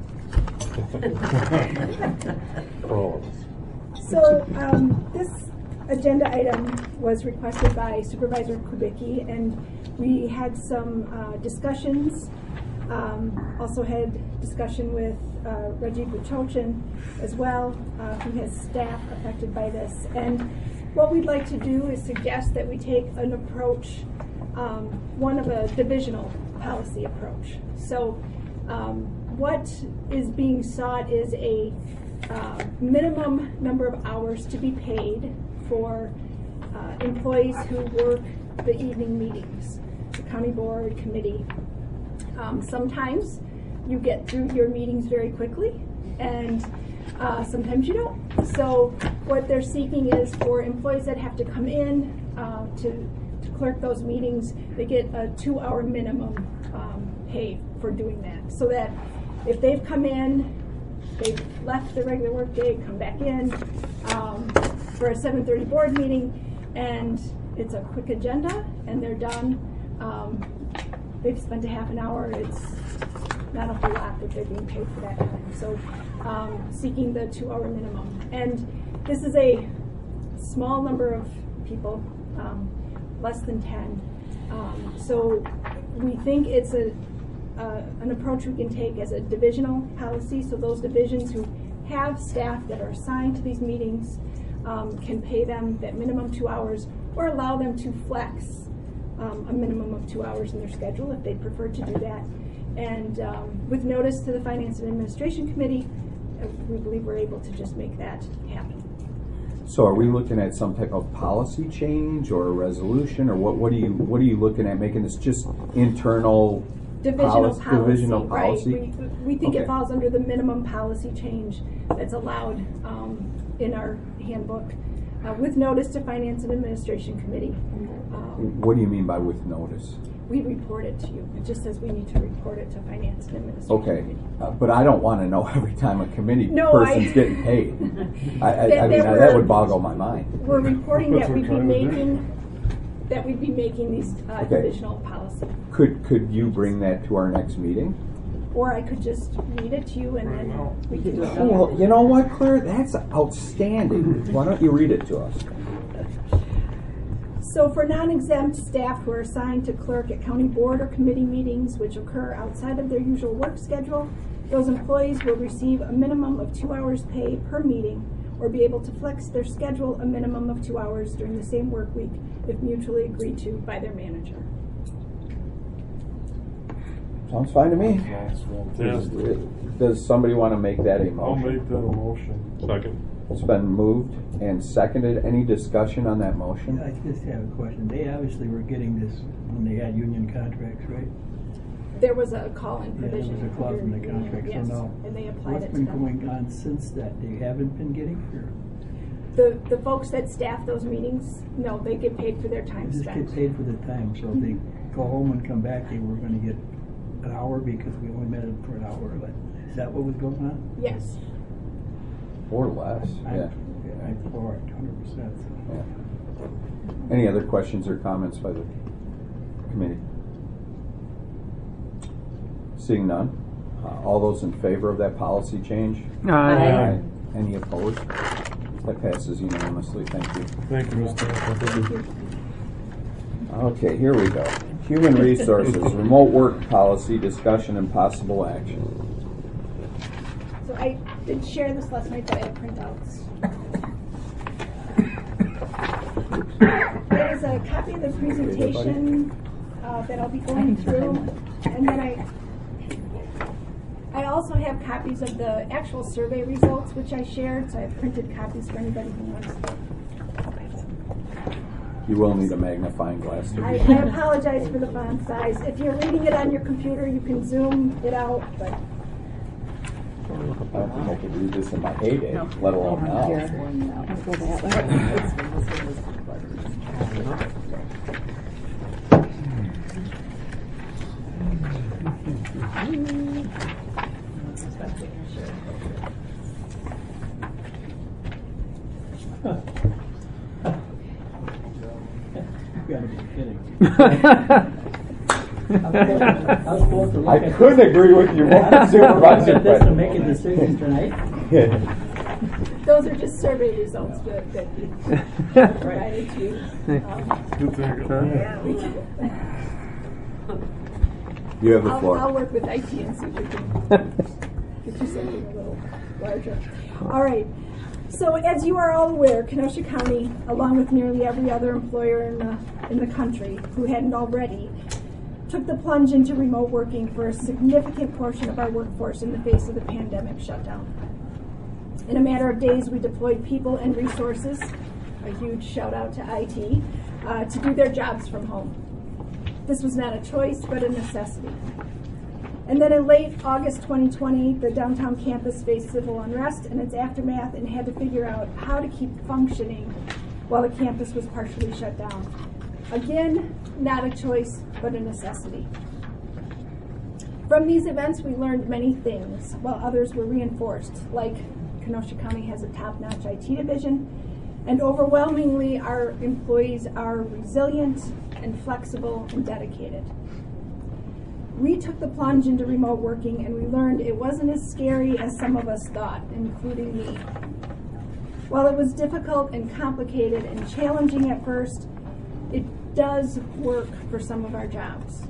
So this agenda item was requested by Supervisor Kubicki, and we had some discussions Also had discussion with Reggie Buchochin as well, who has staff affected by this. And what we'd like to do is suggest that we take an approach, one of a divisional policy approach. So what is being sought is a minimum number of hours to be paid for employees who work the evening meetings, the county board, committee. Sometimes you get through your meetings very quickly, and sometimes you don't. So what they're seeking is for employees that have to come in to clerk those meetings, they get a 2-hour minimum pay for doing that. So that if they've come in, they've left the regular work day, come back in for a 7:30 board meeting, and it's a quick agenda, and they're done. They've spent a half an hour. It's not a whole lot that they're being paid for that time. So seeking the 2-hour minimum. And this is a small number of people, less than 10. So we think it's an approach we can take as a divisional policy. So those divisions who have staff that are assigned to these meetings can pay them that minimum 2 hours, or allow them to flex a minimum of 2 hours in their schedule if they prefer to do that. And with notice to the Finance and Administration Committee, we believe we're able to just make that happen. So are we looking at some type of policy change or a resolution, or what are you looking at, making this just internal divisional policy? Divisional policy? Right. We think Okay. it falls under the minimum policy change that's allowed in our handbook with notice to Finance and Administration Committee. What do you mean by with notice? We report it to you. It just says we need to report it to Finance and Administration Okay, Committee. but I don't want to know every time a committee No, person's getting paid. I mean, that would boggle my mind. We're reporting That's that what we'd we're be trying to do. making these Okay. divisional policy. Could you bring that to our next meeting? Or I could just read it to you and then we could do it. Well, you know what, Claire? That's outstanding. Why don't you read it to us? So for non-exempt staff who are assigned to clerk at county board or committee meetings which occur outside of their usual work schedule, those employees will receive a minimum of 2 hours pay per meeting, or be able to flex their schedule a minimum of 2 hours during the same work week if mutually agreed to by their manager. Sounds fine to me. That's fantastic. Does somebody want to make that a I'll motion? make that a motion. Second. It's been moved and seconded. Any discussion on that motion? I just have a question. They obviously were getting this when they had union contracts, right? There was a call-in Yeah, provision. there was a clause in the contract, Yes, so now, and they applied what's it to been them. going on since that? They haven't been getting, or The folks that staff those meetings, no, they get paid for their time just spent. get paid for the time, so if they go home and come back, they were gonna get an hour because we only met them for an hour, but is that what was going on? Yes. Or less, yeah. I'm for it, 100%. Yeah. Any other questions or comments by the committee? Seeing none, all those in favor of that policy change? Aye. Any opposed? That passes unanimously. Thank you. Thank you, Mr. Thank Okay, here we go. Human Resources, Remote Work Policy, Discussion and Possible Action. So I did share this last night, but I have printouts. There is a copy of the presentation that I'll be going through, and then I also have copies of the actual survey results, which I shared, so I have printed copies for anybody who wants them. You will need a magnifying glass to I read. apologize for the font size. If you're reading it on your computer, you can zoom it out, but I don't think I could read this in my heyday, let alone now. You gotta be kidding. I couldn't agree with you more, Supervisor. This to make a decision tonight? those are just survey results that provided to you. Good thing, You have the floor. I'll work with IT and see if we can get you something a little larger. All right. So as you are all aware, Kenosha County, along with nearly every other employer in the country who hadn't already, took the plunge into remote working for a significant portion of our workforce in the face of the pandemic shutdown. In a matter of days, we deployed people and resources, a huge shout out to IT, to do their jobs from home. This was not a choice, but a necessity. And then in late August 2020, the downtown campus faced civil unrest and its aftermath and had to figure out how to keep functioning while the campus was partially shut down. Again, not a choice, but a necessity. From these events, we learned many things, while others were reinforced, like Kenosha County has a top-notch IT division, and overwhelmingly our employees are resilient and flexible and dedicated. We took the plunge into remote working and we learned it wasn't as scary as some of us thought, including me. While it was difficult and complicated and challenging at first, it does work for some of our jobs.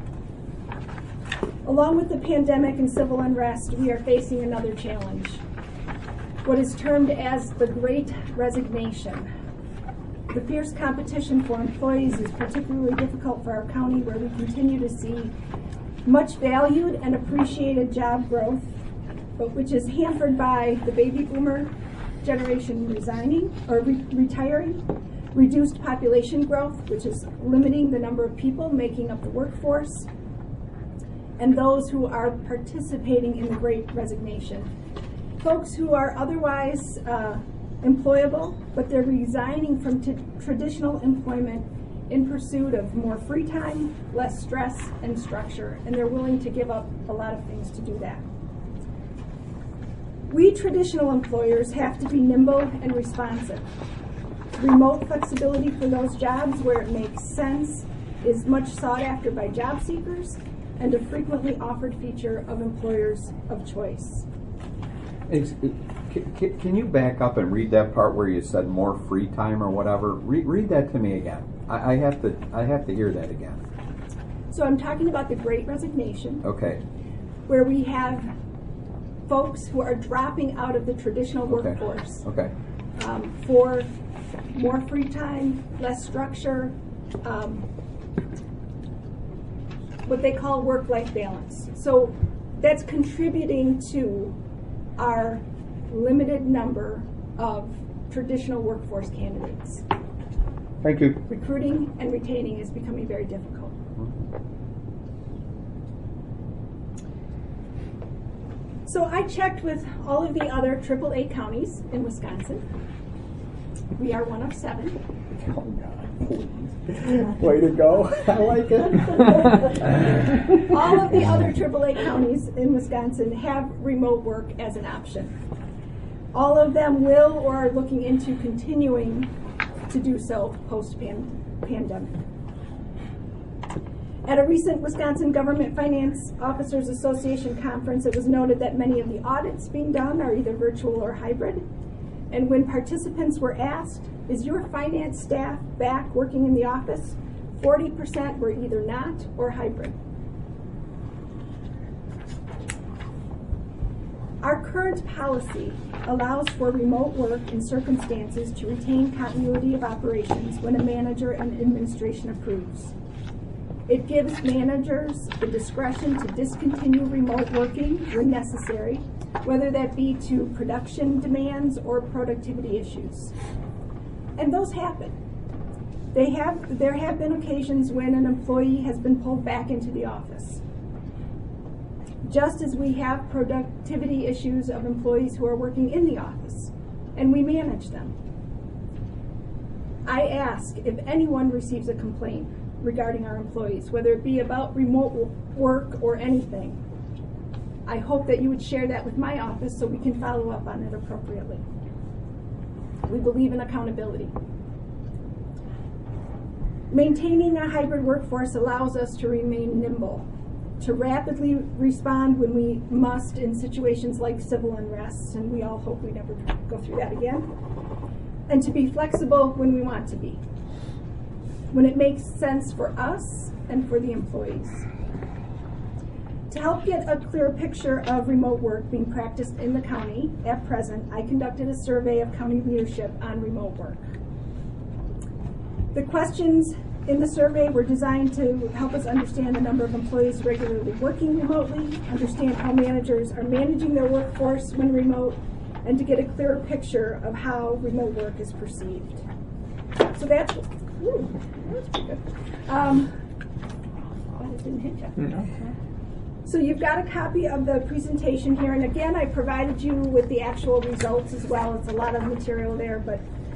Along with the pandemic and civil unrest, we are facing another challenge, what is termed as the Great Resignation. The fierce competition for employees is particularly difficult for our county, where we continue to see much valued and appreciated job growth, but which is hampered by the baby boomer generation resigning or retiring, reduced population growth, which is limiting the number of people making up the workforce, and those who are participating in the Great Resignation. Folks who are otherwise employable, but they're resigning from traditional employment in pursuit of more free time, less stress and structure, and they're willing to give up a lot of things to do that. We traditional employers have to be nimble and responsive. Remote flexibility for those jobs where it makes sense is much sought after by job seekers and a frequently offered feature of employers of choice. Can you back up and read that part where you said more free time or whatever? Read that to me again. I have to hear that again. So I'm talking about the Great Resignation. Okay. Where we have folks who are dropping out of the traditional workforce. Okay. For more free time, less structure, what they call work-life balance. So that's contributing to our limited number of traditional workforce candidates. Thank you. Recruiting and retaining is becoming very difficult. So I checked with all of the other AAA counties in Wisconsin. We are one of 7. Oh God, please. Way to go. I like it. All of the other AAA counties in Wisconsin have remote work as an option. All of them will or are looking into continuing to do so post-pandemic. At a recent Wisconsin Government Finance Officers Association conference, it was noted that many of the audits being done are either virtual or hybrid. And when participants were asked, is your finance staff back working in the office? 40% were either not or hybrid. Our current policy allows for remote work in circumstances to retain continuity of operations when a manager and administration approves. It gives managers the discretion to discontinue remote working when necessary, whether that be to production demands or productivity issues. And those happen. There have been occasions when an employee has been pulled back into the office. Just as we have productivity issues of employees who are working in the office, and we manage them. I ask if anyone receives a complaint regarding our employees, whether it be about remote work or anything. I hope that you would share that with my office so we can follow up on it appropriately. We believe in accountability. Maintaining a hybrid workforce allows us to remain nimble, to rapidly respond when we must in situations like civil unrest, and we all hope we never go through that again, and to be flexible when we want to be, when it makes sense for us and for the employees. To help get a clear picture of remote work being practiced in the county at present, I conducted a survey of county leadership on remote work. The questions in the survey were designed to help us understand the number of employees regularly working remotely, understand how managers are managing their workforce when remote, and to get a clearer picture of how remote work is perceived. So that's pretty good. It didn't hit you. No. So you've got a copy of the presentation here, and again, I provided you with the actual results as well. It's a lot of material there, but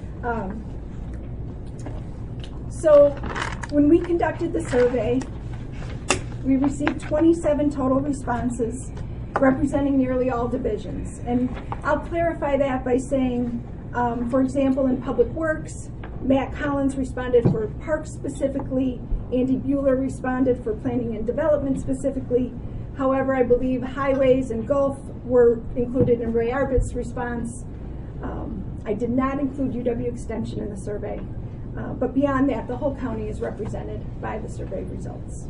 so when we conducted the survey, we received 27 total responses representing nearly all divisions. And I'll clarify that by saying, for example, in Public Works, Matt Collins responded for Parks specifically, Andy Bueller responded for Planning and Development specifically. However, I believe Highways and Gulf were included in Ray Arbit's response. I did not include UW Extension in the survey. But beyond that, the whole county is represented by the survey results.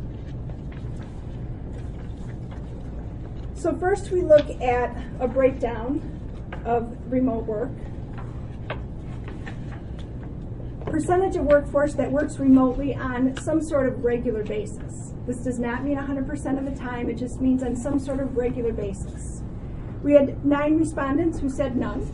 So first we look at a breakdown of remote work. Percentage of workforce that works remotely on some sort of regular basis. This does not mean 100% of the time, it just means on some sort of regular basis. We had 9 respondents who said none,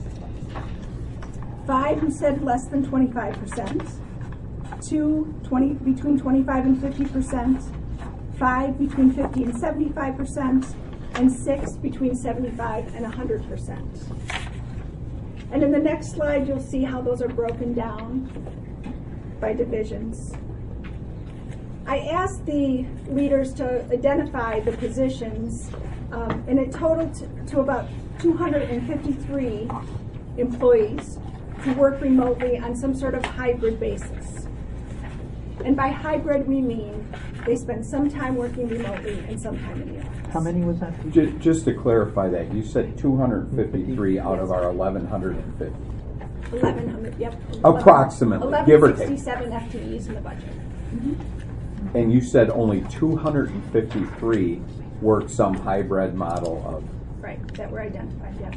5 who said less than 25%, 2 between 25 and 50%, 5 between 50 and 75%, and 6 between 75 and 100%. And in the next slide, you'll see how those are broken down by divisions. I asked the leaders to identify the positions, and it totaled to about 253 employees who work remotely on some sort of hybrid basis. And by hybrid, we mean they spend some time working remotely and some time in the office. How many was that? Just to clarify that, you said 253 out of our 1,150. 1,100, yep. Approximately, give or take. 1,167 FTEs in the budget. Mm-hmm. And you said only 253 work some hybrid model of. Right, that were identified, yes.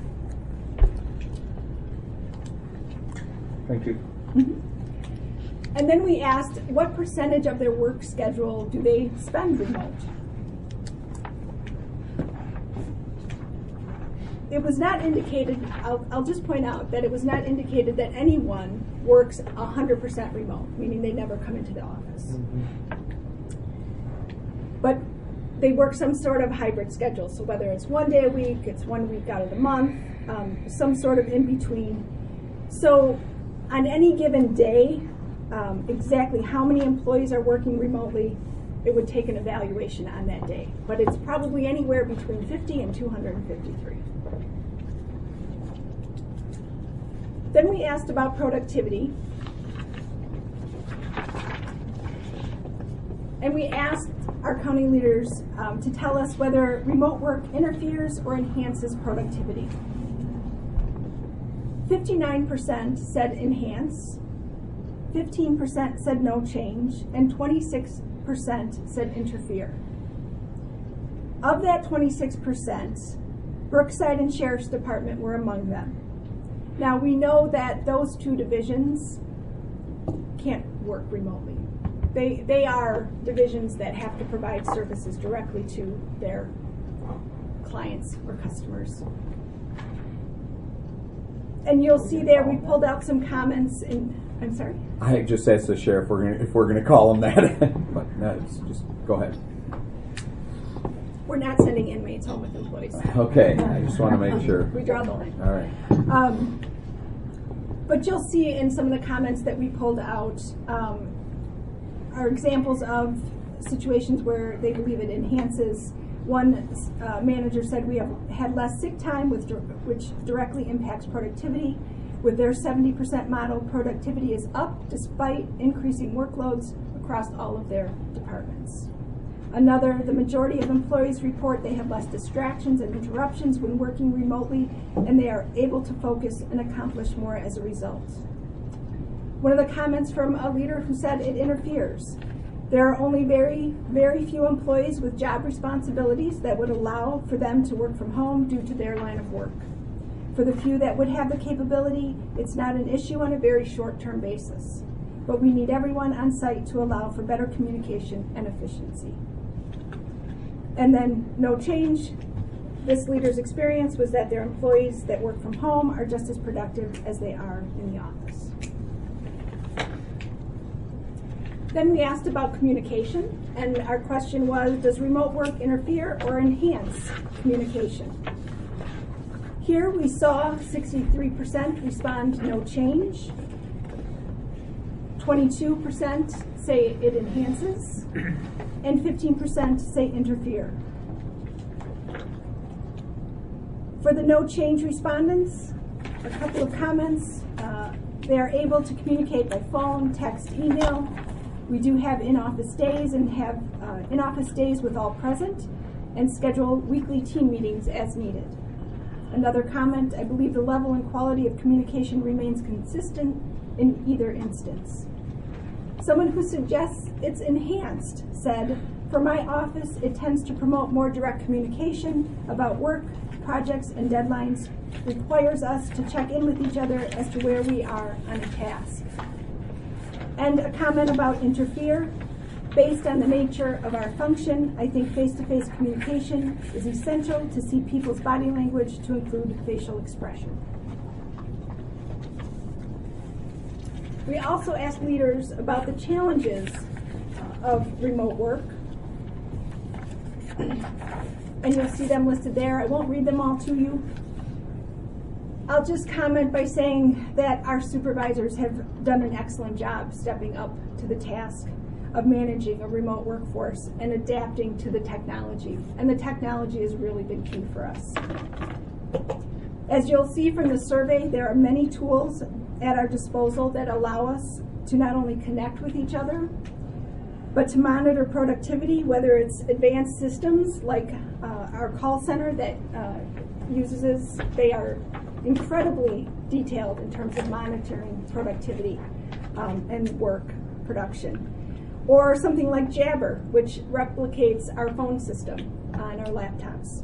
Thank you. Mm-hmm. And then we asked what percentage of their work schedule do they spend remote? It was not indicated, I'll just point out that it was not indicated that anyone works 100% remote, meaning they never come into the office. Mm-hmm. But they work some sort of hybrid schedule, so whether it's 1 day a week, it's 1 week out of the month, some sort of in between. So on any given day, exactly how many employees are working remotely, it would take an evaluation on that day. But it's probably anywhere between 50 and 253. Then we asked about productivity. And we asked our county leaders to tell us whether remote work interferes or enhances productivity. 59% said enhance, 15% said no change, and 26% said interfere. Of that 26%, Brookside and Sheriff's Department were among them. Now we know that those two divisions can't work remotely. They are divisions that have to provide services directly to their clients or customers. And you'll see there we pulled out some comments, and I'm sorry? I just asked the sheriff if we're going to call him that, but no, just go ahead. We're not sending inmates home with employees. Okay, I just want to make sure. We draw the line. All right. But you'll see in some of the comments that we pulled out are examples of situations where they believe it enhances. One manager said we have had less sick time, which directly impacts productivity. With their 70% model, productivity is up despite increasing workloads across all of their departments. Another, the majority of employees report they have less distractions and interruptions when working remotely, and they are able to focus and accomplish more as a result. One of the comments from a leader who said it interferes. There are only very, very few employees with job responsibilities that would allow for them to work from home due to their line of work. For the few that would have the capability, it's not an issue on a very short-term basis. But we need everyone on site to allow for better communication and efficiency. And then no change. This leader's experience was that their employees that work from home are just as productive as they are in the office. Then we asked about communication, and our question was, does remote work interfere or enhance communication? Here we saw 63% respond no change, 22% say it enhances, and 15% say interfere. For the no change respondents, a couple of comments. They are able to communicate by phone, text, email. We do have in-office days and have in-office days with all present and schedule weekly team meetings as needed. Another comment, I believe the level and quality of communication remains consistent in either instance. Someone who suggests it's enhanced said, for my office, it tends to promote more direct communication about work, projects, and deadlines, requires us to check in with each other as to where we are on a task. And a comment about interfere. Based on the nature of our function, I think face-to-face communication is essential to see people's body language to include facial expression. We also asked leaders about the challenges of remote work. And you'll see them listed there. I won't read them all to you. I'll just comment by saying that our supervisors have done an excellent job stepping up to the task of managing a remote workforce and adapting to the technology. And the technology has really been key for us. As you'll see from the survey, there are many tools at our disposal that allow us to not only connect with each other, but to monitor productivity, whether it's advanced systems like our call center that uses, they are incredibly detailed in terms of monitoring productivity and work production. Or something like Jabber, which replicates our phone system on our laptops.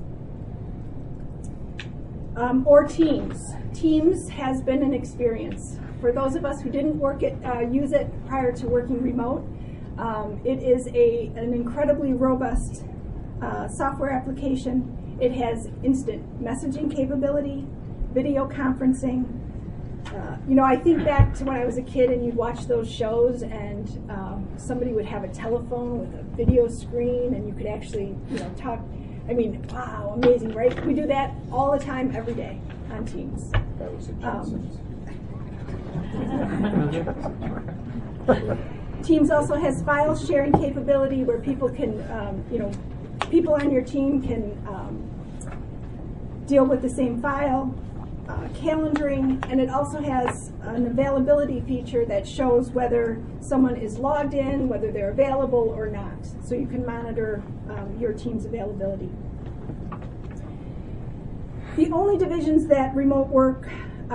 Or Teams. Teams has been an experience. For those of us who didn't use it prior to working remote, it is an incredibly robust software application. It has instant messaging capability, video conferencing. I think back to when I was a kid and you'd watch those shows and somebody would have a telephone with a video screen and you could actually, talk. I mean, wow, amazing, right? We do that all the time, every day on Teams. That was a Johnson's. Teams also has file sharing capability where people can, people on your team can deal with the same file, calendaring, and it also has an availability feature that shows whether someone is logged in, whether they're available or not. So you can monitor your team's availability. The only divisions that remote work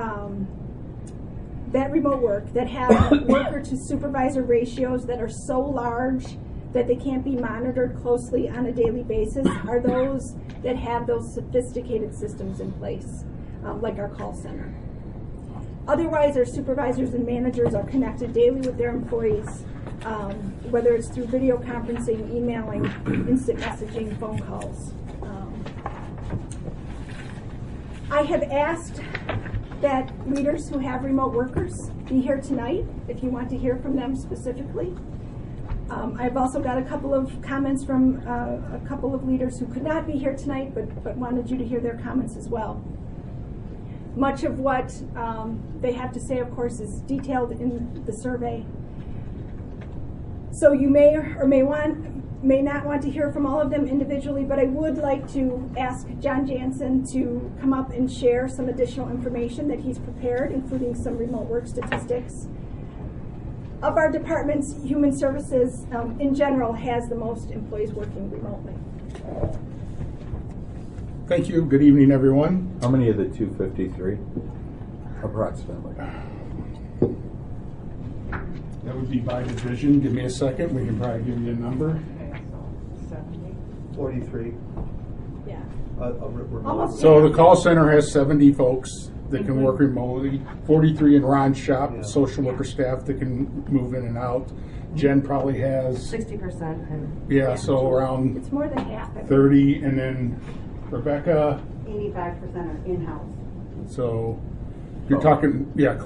that have worker to supervisor ratios that are so large that they can't be monitored closely on a daily basis are those that have those sophisticated systems in place, like our call center. Otherwise, our supervisors and managers are connected daily with their employees, whether it's through video conferencing, emailing, instant messaging, phone calls. I have asked that leaders who have remote workers be here tonight if you want to hear from them specifically. I've also got a couple of comments from a couple of leaders who could not be here tonight but wanted you to hear their comments as well. Much of what they have to say, of course, is detailed in the survey. So you may or may not want to hear from all of them individually, but I would like to ask John Jansen to come up and share some additional information that he's prepared, including some remote work statistics. Of our departments, Human Services in general has the most employees working remotely. Thank you. Good evening, everyone. How many of the 253? Approximately. That would be by division. Give me a second. We can probably give you a number. 43. Yeah. Almost. So the call center has 70 folks that can work remotely, 43 in Ron's shop, social worker staff that can move in and out. Jen probably has 60%. so around It's more than half. I think. 30, and then Rebecca. 85% are in-house. So you're talking,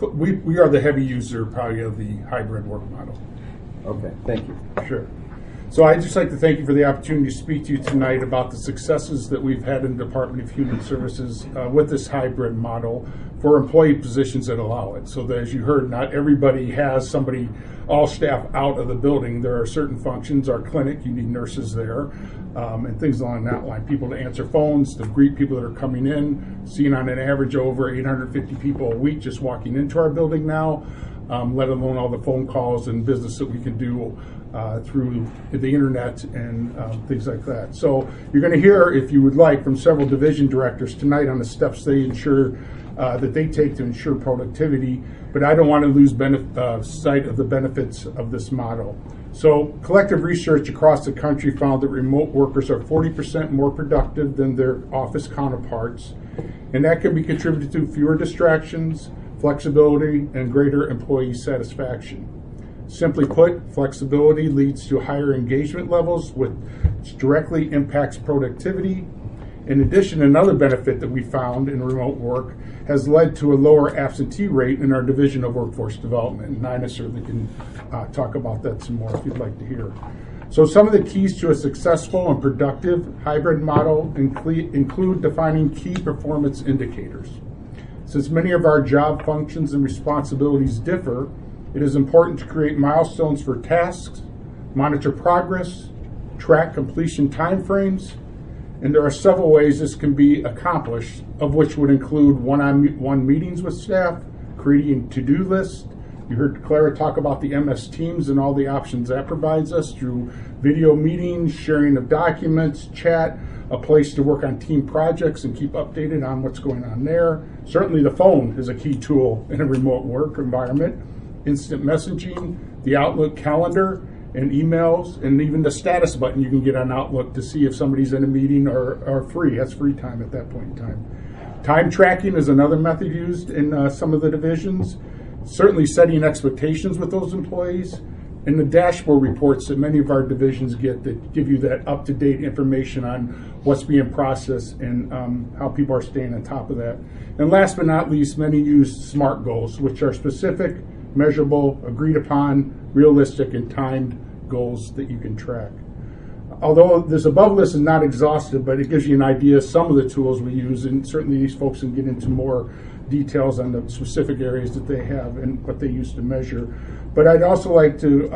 we are the heavy user probably of the hybrid work model. Okay, thank you. Sure. So I'd just like to thank you for the opportunity to speak to you tonight about the successes that we've had in the Department of Human Services with this hybrid model for employee positions that allow it. So that, as you heard, not everybody has somebody, all staff out of the building. There are certain functions. Our clinic, you need nurses there, and things along that line. People to answer phones, to greet people that are coming in, seeing on an average over 850 people a week just walking into our building now, let alone all the phone calls and business that we can do through the internet and things like that. So you're going to hear, if you would like, from several division directors tonight on the steps they ensure that they take to ensure productivity, but I don't want to lose sight of the benefits of this model. So collective research across the country found that remote workers are 40% more productive than their office counterparts, and that can be contributed to fewer distractions, flexibility, and greater employee satisfaction. Simply put, flexibility leads to higher engagement levels, which directly impacts productivity. In addition, another benefit that we found in remote work has led to a lower absentee rate in our Division of Workforce Development. And Nina certainly can talk about that some more if you'd like to hear. So some of the keys to a successful and productive hybrid model include defining key performance indicators. Since many of our job functions and responsibilities differ, it is important to create milestones for tasks, monitor progress, track completion timeframes, and there are several ways this can be accomplished, of which would include one-on-one meetings with staff, creating to-do lists. You heard Clara talk about the MS Teams and all the options that provides us through video meetings, sharing of documents, chat, a place to work on team projects and keep updated on what's going on there. Certainly the phone is a key tool in a remote work environment. Instant messaging, the Outlook calendar, and emails, and even the status button you can get on Outlook to see if somebody's in a meeting or free. That's free time at that point in time. Time tracking is another method used in some of the divisions. Certainly setting expectations with those employees, and the dashboard reports that many of our divisions get that give you that up-to-date information on what's being processed and how people are staying on top of that. And last but not least, many use SMART goals, which are specific, measurable, agreed upon, realistic, and timed goals that you can track. Although this above list is not exhaustive, but it gives you an idea of some of the tools we use, and certainly these folks can get into more details on the specific areas that they have and what they use to measure. But I'd also like to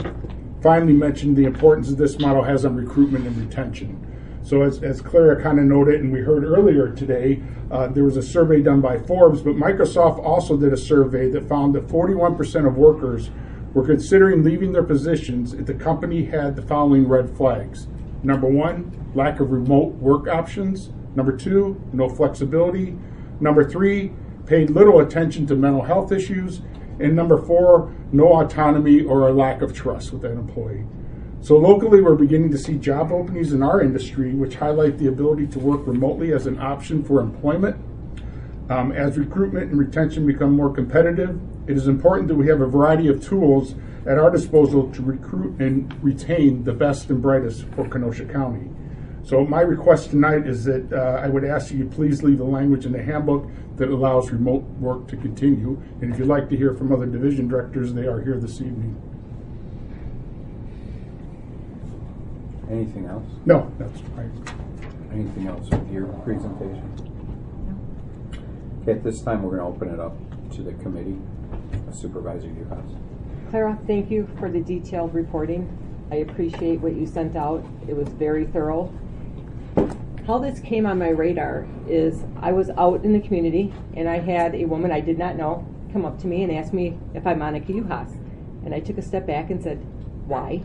finally mention the importance that this model has on recruitment and retention. So as Clara kind of noted, and we heard earlier today, there was a survey done by Forbes, but Microsoft also did a survey that found that 41% of workers were considering leaving their positions if the company had the following red flags. Number one, lack of remote work options. Number two, no flexibility. Number three, paid little attention to mental health issues. And number four, no autonomy or a lack of trust with that employee. So locally, we're beginning to see job openings in our industry which highlight the ability to work remotely as an option for employment. As recruitment and retention become more competitive, it is important that we have a variety of tools at our disposal to recruit and retain the best and brightest for Kenosha County. So my request tonight is that I would ask you to please leave the language in the handbook that allows remote work to continue. And if you'd like to hear from other division directors, they are here this evening. Anything else? No, that's right. Anything else with your presentation? Okay, at this time, we're going to open it up to the committee. Supervisor Uhas. Clara, thank you for the detailed reporting. I appreciate what you sent out. It was very thorough. How this came on my radar is I was out in the community and I had a woman I did not know come up to me and ask me if I'm Monica Uhas. And I took a step back and said, why?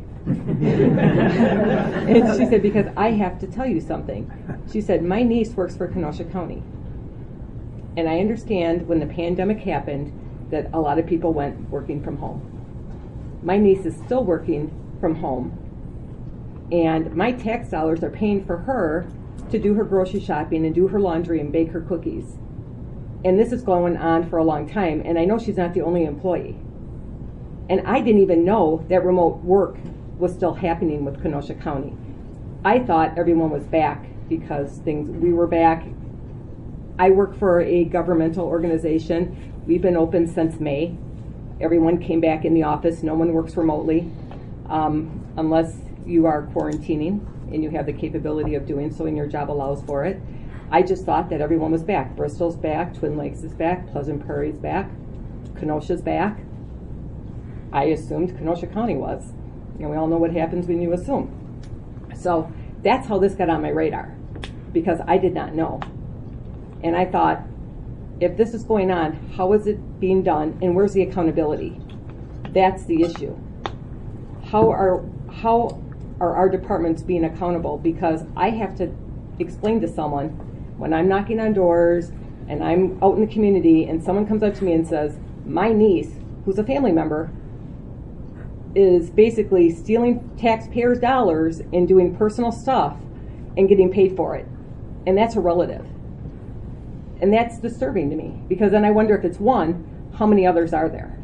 And she said, because I have to tell you something. She said, my niece works for Kenosha County. And I understand when the pandemic happened that a lot of people went working from home. my niece is still working from home, and my tax dollars are paying for her to do her grocery shopping and do her laundry and bake her cookies. And this is going on for a long time, and I know she's not the only employee. And I didn't even know that remote work was still happening with Kenosha County. I thought everyone was back because we were back. I work for a governmental organization. We've been open since May. Everyone came back in the office. No one works remotely unless you are quarantining and you have the capability of doing so and your job allows for it. I just thought that everyone was back. Bristol's back, Twin Lakes is back, Pleasant Prairie's back, Kenosha's back. I assumed Kenosha County was. And we all know what happens when you assume. So that's how this got on my radar, because I did not know. And I thought, if this is going on, how is it being done, and where's the accountability? That's the issue. How are our departments being accountable? Because I have to explain to someone when I'm knocking on doors and I'm out in the community and someone comes up to me and says, my niece, who's a family member, is basically stealing taxpayers' dollars and doing personal stuff and getting paid for it. And that's a relative. And that's disturbing to me, because then I wonder if it's one, how many others are there?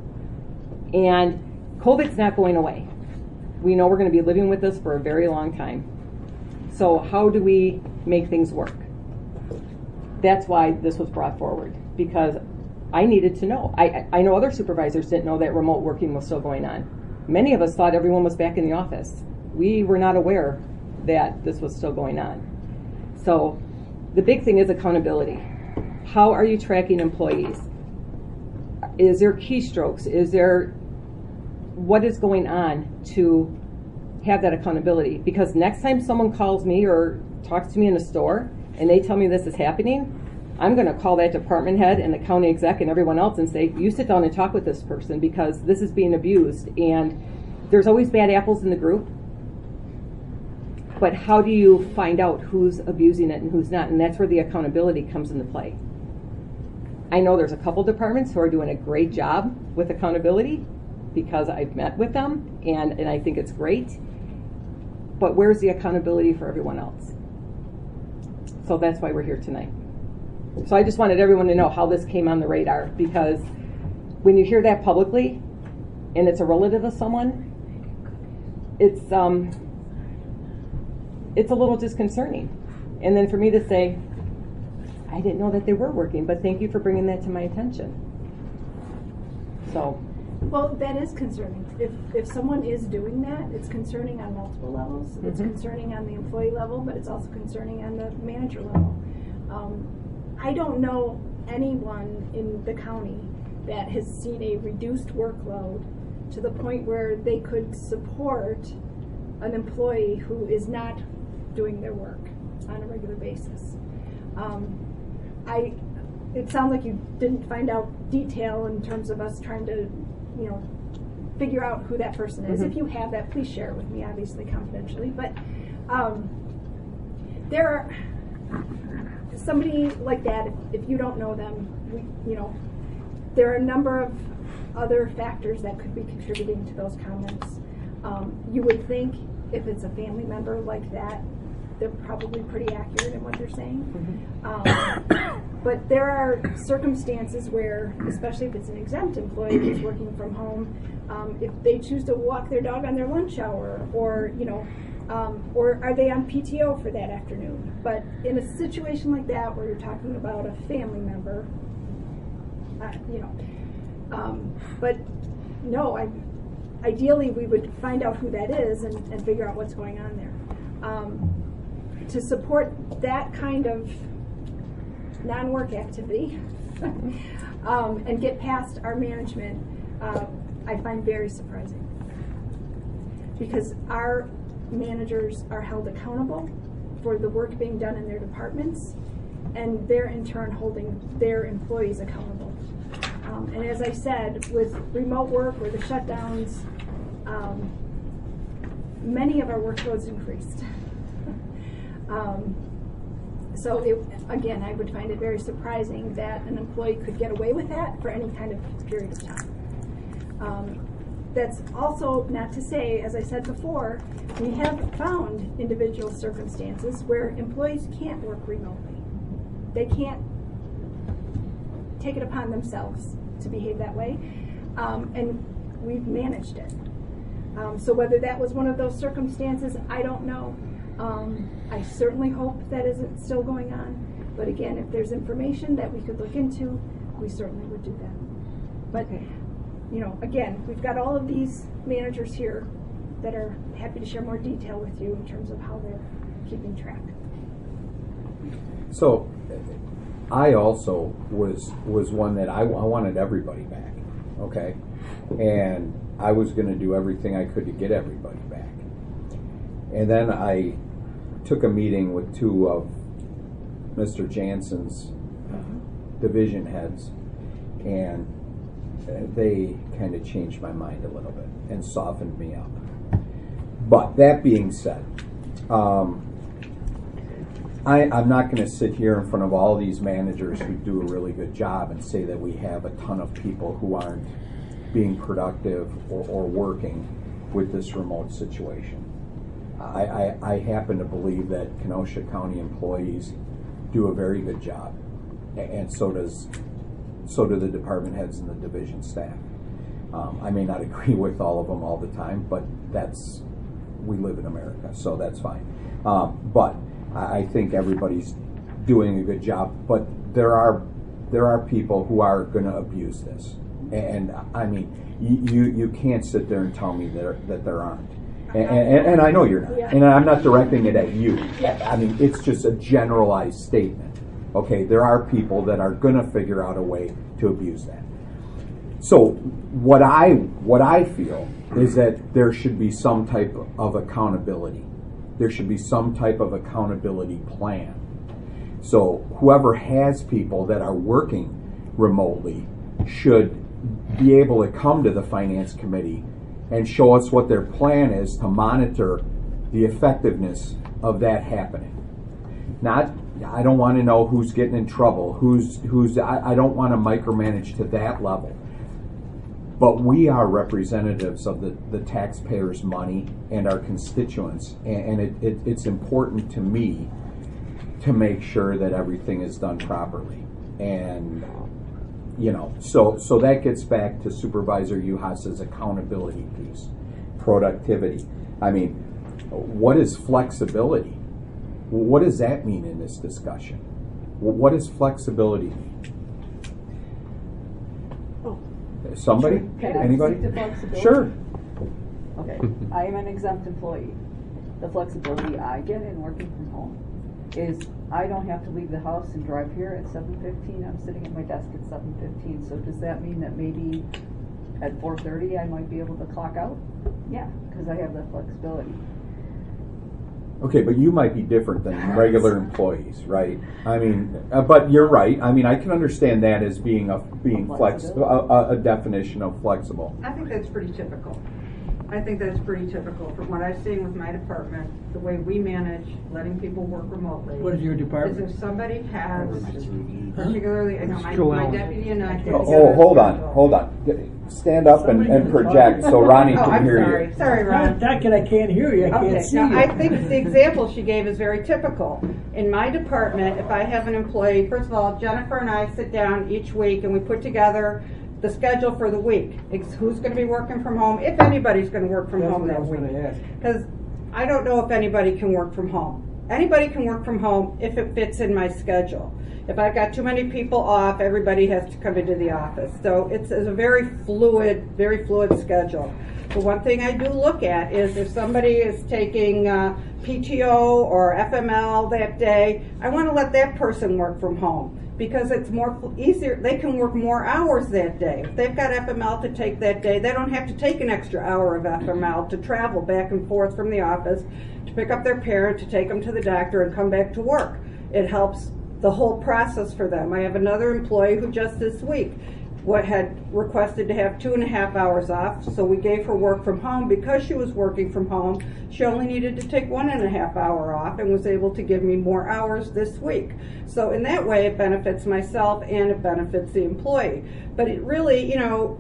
And COVID's not going away. We know we're going to be living with this for a very long time. So how do we make things work? That's why this was brought forward, because I needed to know. I know other supervisors didn't know that remote working was still going on. Many of us thought everyone was back in the office. We were not aware that this was still going on. So the big thing is accountability. How are you tracking employees? Is there keystrokes? What is going on to have that accountability? Because next time someone calls me or talks to me in a store and they tell me this is happening, I'm going to call that department head and the county exec and everyone else and say, you sit down and talk with this person, because this is being abused. And there's always bad apples in the group. But how do you find out who's abusing it and who's not? And that's where the accountability comes into play. I know there's a couple departments who are doing a great job with accountability, because I've met with them and I think it's great. But where's the accountability for everyone else? So that's why we're here tonight. So I just wanted everyone to know how this came on the radar, because when you hear that publicly and it's a relative of someone, it's a little disconcerting. And then for me to say, I didn't know that they were working, but thank you for bringing that to my attention. So. Well, that is concerning. If someone is doing that, it's concerning on multiple levels. It's concerning on the employee level, but it's also concerning on the manager level. I don't know anyone in the county that has seen a reduced workload to the point where they could support an employee who is not doing their work on a regular basis. It sounds like you didn't find out detail in terms of us trying to, figure out who that person is. If you have that, please share it with me, obviously confidentially. But there are somebody like that. If you don't know them, there are a number of other factors that could be contributing to those comments. You would think if it's a family member like that, they're probably pretty accurate in what they're saying. But there are circumstances where, especially if it's an exempt employee who's working from home, if they choose to walk their dog on their lunch hour, or are they on PTO for that afternoon? But in a situation like that, where you're talking about a family member, but no, ideally we would find out who that is and figure out what's going on there. To support that kind of non-work activity and get past our management, I find very surprising, because our managers are held accountable for the work being done in their departments, and they're in turn holding their employees accountable. And as I said, with remote work or the shutdowns, many of our workloads increased. So again, I would find it very surprising that an employee could get away with that for any kind of period of time. that's also not to say, as I said before, we have found individual circumstances where employees can't work remotely. They can't take it upon themselves to behave that way, and we've managed it. So whether that was one of those circumstances, I don't know. I certainly hope that isn't still going on. But again, if there's information that we could look into, we certainly would do that. But, you know, again, we've got all of these managers here that are happy to share more detail with you in terms of how they're keeping track. So, I also was one that I wanted everybody back, okay? And I was going to do everything I could to get everybody back. And then I took a meeting with two of Mr. Jansen's division heads, and they kind of changed my mind a little bit and softened me up. But that being said, I'm not going to sit here in front of all these managers who do a really good job and say that we have a ton of people who aren't being productive or working with this remote situation. I happen to believe that Kenosha County employees do a very good job, and so do the department heads and the division staff. I may not agree with all of them all the time, but we live in America, so that's fine. But I think everybody's doing a good job, but there are people who are going to abuse this, and I mean, you can't sit there and tell me that there aren't, and I know you're not, and I'm not directing it at you. I mean, it's just a generalized statement. Okay, there are people that are going to figure out a way to abuse that. So what I feel is that there should be some type of accountability. There should be some type of accountability plan. So whoever has people that are working remotely should be able to come to the finance committee and show us what their plan is to monitor the effectiveness of that happening. I don't want to know who's getting in trouble, I don't want to micromanage to that level. But we are representatives of the taxpayers' money and our constituents, and it's important to me to make sure that everything is done properly. And, you know, so that gets back to Supervisor Uhas's accountability piece, productivity. I mean, what is flexibility? What does that mean in this discussion? What does flexibility mean? Somebody? Can I Anybody? speak to flexibility? Sure. Okay, I am an exempt employee. The flexibility I get in working from home is I don't have to leave the house and drive here at 7:15. I'm sitting at my desk at 7:15. So does that mean that maybe at 4:30 I might be able to clock out? Yeah, because I have that flexibility. Okay, but you might be different than regular employees, right? I mean, but you're right. I mean, I can understand that as being a definition of flexible. I think that's pretty typical. From what I've seen with my department, the way we manage letting people work remotely. What is your department? Is if somebody has, particularly, I know my deputy and I. Hold on. Stand up and project so Ronnie can hear you. Sorry, Ron. I can't hear you. I can't see you. I think the example she gave is very typical. In my department, if I have an employee, first of all, Jennifer and I sit down each week and we put together the schedule for the week. It's who's going to be working from home, if anybody's going to work from home that week. Because I don't know if anybody can work from home. Anybody can work from home if it fits in my schedule. If I've got too many people off, everybody has to come into the office. So it's a very fluid schedule. The one thing I do look at is if somebody is taking PTO or FML that day, I want to let that person work from home because it's more easier. They can work more hours that day. If they've got FML to take that day, they don't have to take an extra hour of FML to travel back and forth from the office to pick up their parent, to take them to the doctor and come back to work. It helps the whole process for them. I have another employee who just this week had requested to have 2.5 hours off, so we gave her work from home. Because she was working from home, she only needed to take 1.5 hour off and was able to give me more hours this week. So in that way, it benefits myself and it benefits the employee. But it really,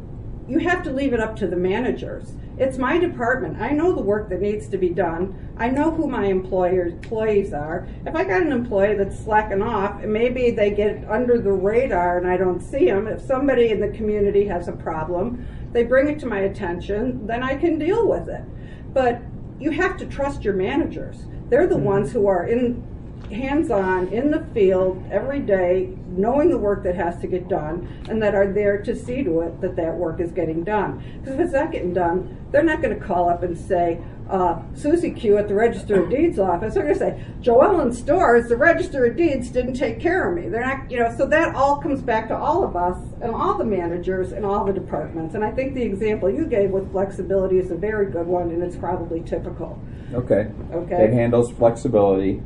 you have to leave it up to the managers. It's my department. I know the work that needs to be done. I know who my employees are. If I got an employee that's slacking off, and maybe they get under the radar and I don't see them, if somebody in the community has a problem, they bring it to my attention, then I can deal with it. But you have to trust your managers. They're the ones who are hands-on in the field every day, knowing the work that has to get done, and that are there to see to it that that work is getting done. Because if it's not getting done, they're not going to call up and say, Susie Q at the Register of Deeds office. They're going to say, Joellen Stores, the Register of Deeds didn't take care of me. They're not, so that all comes back to all of us and all the managers and all the departments. And I think the example you gave with flexibility is a very good one, and it's probably typical. Okay. Okay. It handles flexibility.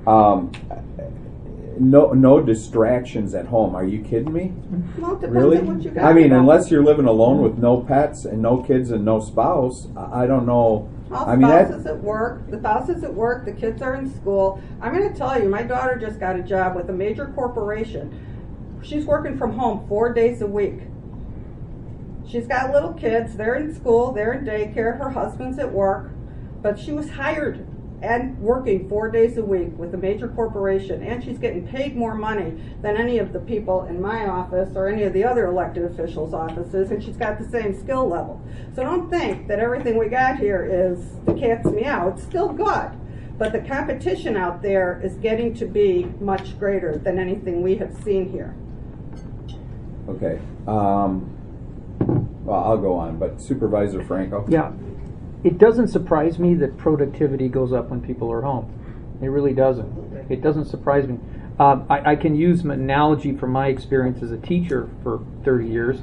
No distractions at home. Are you kidding me? Well, it depends Really? on what you got. I mean, unless you're living alone with no pets and no kids and no spouse, I don't know. All I mean, spouses at work, the spouses at work, the kids are in school. I'm going to tell you, my daughter just got a job with a major corporation. She's working from home 4 days a week. She's got little kids. They're in school. They're in daycare. Her husband's at work. But she was hired and working 4 days a week with a major corporation, and she's getting paid more money than any of the people in my office or any of the other elected officials' offices, and she's got the same skill level. So don't think that everything we got here is the cat's meow. It's still good, but the competition out there is getting to be much greater than anything we have seen here. Okay. Well, I'll go on, but Supervisor Franco? Yeah. It doesn't surprise me that productivity goes up when people are home. It really doesn't. It doesn't surprise me. I can use an analogy from my experience as a teacher for 30 years.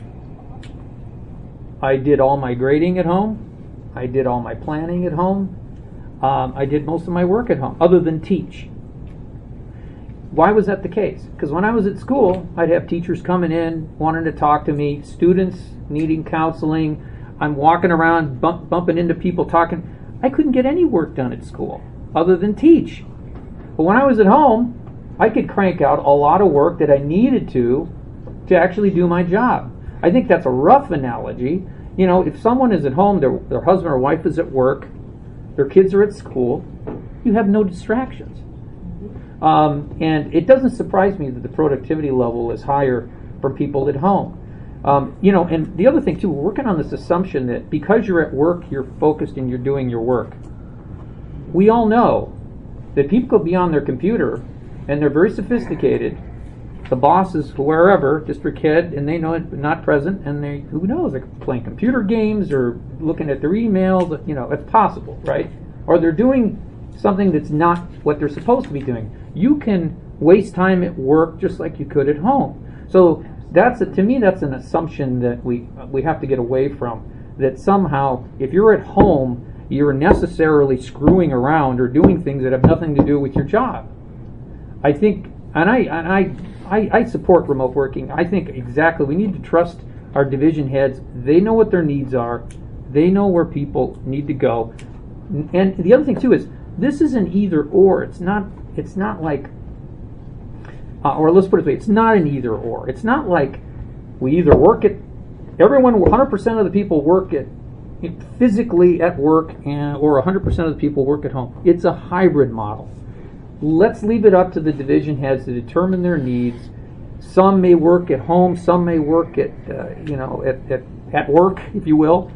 I did all my grading at home. I did all my planning at home. I did most of my work at home, other than teach. Why was that the case? Because when I was at school, I'd have teachers coming in, wanting to talk to me, students needing counseling. I'm walking around, bumping into people talking. I couldn't get any work done at school other than teach. But when I was at home, I could crank out a lot of work that I needed to actually do my job. I think that's a rough analogy. If someone is at home, their husband or wife is at work, their kids are at school, you have no distractions. And it doesn't surprise me that the productivity level is higher for people at home. And the other thing too, we're working on this assumption that because you're at work, you're focused and you're doing your work. We all know that people could be on their computer and they're very sophisticated. The boss is wherever, district head, and they know it, not present, and who knows, they're playing computer games or looking at their emails, it's possible, right? Or they're doing something that's not what they're supposed to be doing. You can waste time at work just like you could at home. So to me, that's an assumption that we have to get away from. That somehow, if you're at home, you're necessarily screwing around or doing things that have nothing to do with your job. I think, and I support remote working. I think exactly we need to trust our division heads. They know what their needs are. They know where people need to go. And the other thing too is this is an either or. It's not like. Or let's put it this way, it's not an either or. It's not like we either work at, 100% of the people work physically at work, or 100% of the people work at home. It's a hybrid model. Let's leave it up to the division heads to determine their needs. Some may work at home, some may work at work, if you will.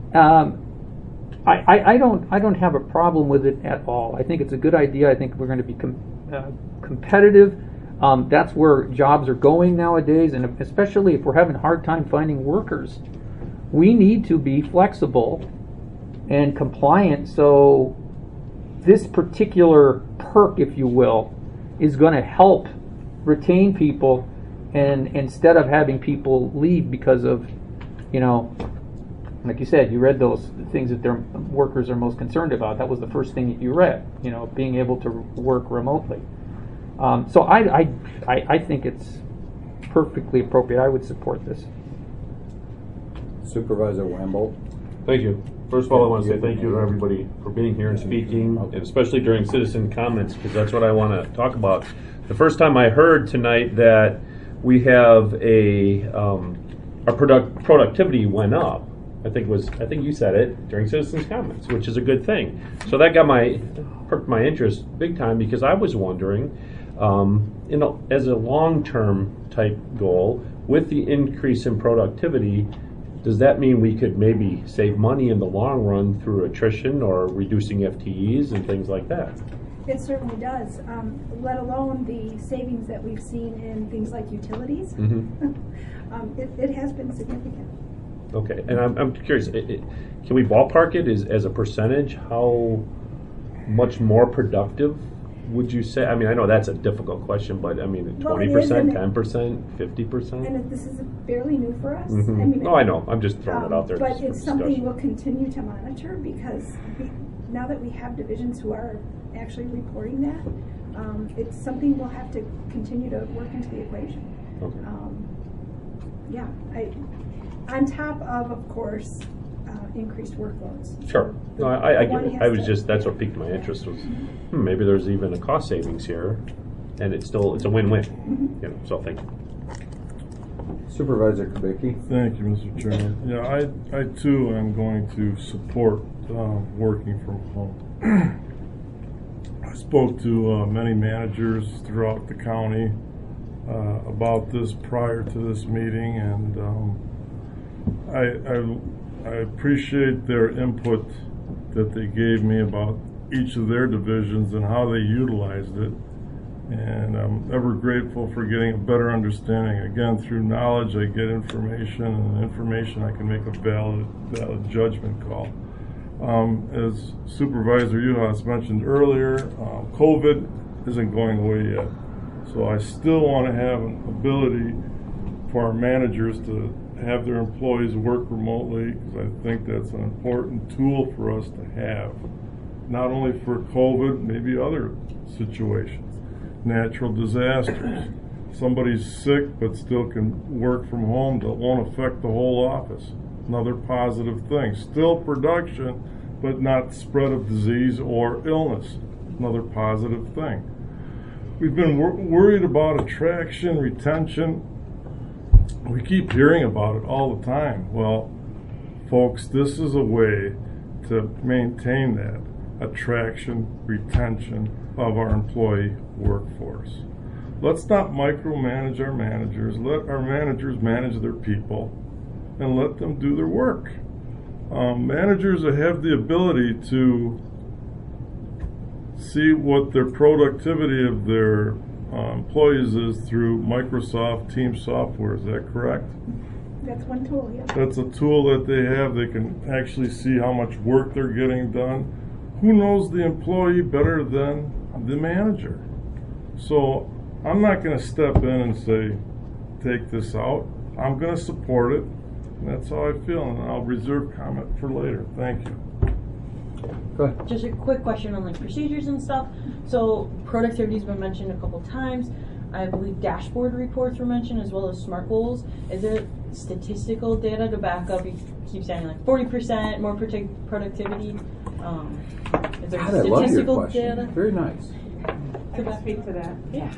I don't have a problem with it at all. I think it's a good idea. I think we're going to be competitive. That's where jobs are going nowadays, and especially if we're having a hard time finding workers, we need to be flexible and compliant. So this particular perk, if you will, is going to help retain people, and instead of having people leave because of, like you said, you read those things that their workers are most concerned about. That was the first thing that you read, being able to work remotely. So I think it's perfectly appropriate. I would support this. Supervisor Wamble. Thank you. First of all, I want to say thank you to everybody for being here and speaking, and especially during citizen comments, because that's what I want to talk about. The first time I heard tonight that we have our productivity went up. I think you said it during citizens' comments, which is a good thing. So that perked my interest big time, because I was wondering, as a long-term type goal, with the increase in productivity, does that mean we could maybe save money in the long run through attrition or reducing FTEs and things like that? It certainly does, let alone the savings that we've seen in things like utilities. It has been significant. Okay, and I'm curious, can we ballpark it as a percentage? How much more productive would you say? I mean, I know that's a difficult question, but I mean, 20%, 10%, 50%? And this is fairly new for us. Mm-hmm. I mean, I know. I'm just throwing it out there. But it's something we'll continue to monitor, because now that we have divisions who are actually reporting that, it's something we'll have to continue to work into the equation. Okay. On top of course, increased workloads. Sure. No, I was just, that's what piqued my interest was, maybe there's even a cost savings here, and it's a win-win. So thank you. Supervisor Kubicki. Thank you, Mr. Chairman. Yeah, I too am going to support working from home. I spoke to many managers throughout the county about this prior to this meeting, and I appreciate their input that they gave me about each of their divisions and how they utilized it. And I'm ever grateful for getting a better understanding. Again, through knowledge, I get information, and information I can make a valid judgment call. As Supervisor Uhas mentioned earlier, COVID isn't going away yet. So I still want to have an ability for our managers to have their employees work remotely, because I think that's an important tool for us to have, not only for COVID, maybe other situations, natural disasters. Somebody's sick but still can work from home, that won't affect the whole office. Another positive thing. Still production, but not spread of disease or illness. Another positive thing. We've been worried about attraction, retention. We keep hearing about it all the time. Well, folks, this is a way to maintain that attraction, retention of our employee workforce. Let's not micromanage our managers. Let our managers manage their people and let them do their work. Managers have the ability to see what their productivity of their employees is through Microsoft Teams software. Is that correct? That's one tool, yeah. That's a tool that they have. They can actually see how much work they're getting done. Who knows the employee better than the manager? So I'm not going to step in and say, take this out. I'm going to support it. And that's how I feel, and I'll reserve comment for later. Thank you. Go ahead. Just a quick question on like procedures and stuff. So productivity's been mentioned a couple times. I believe dashboard reports were mentioned, as well as SMART goals. Is there statistical data to back up? You keep saying like 40% more productivity. Is there God, statistical data? Very nice. Could I speak to that? Yeah.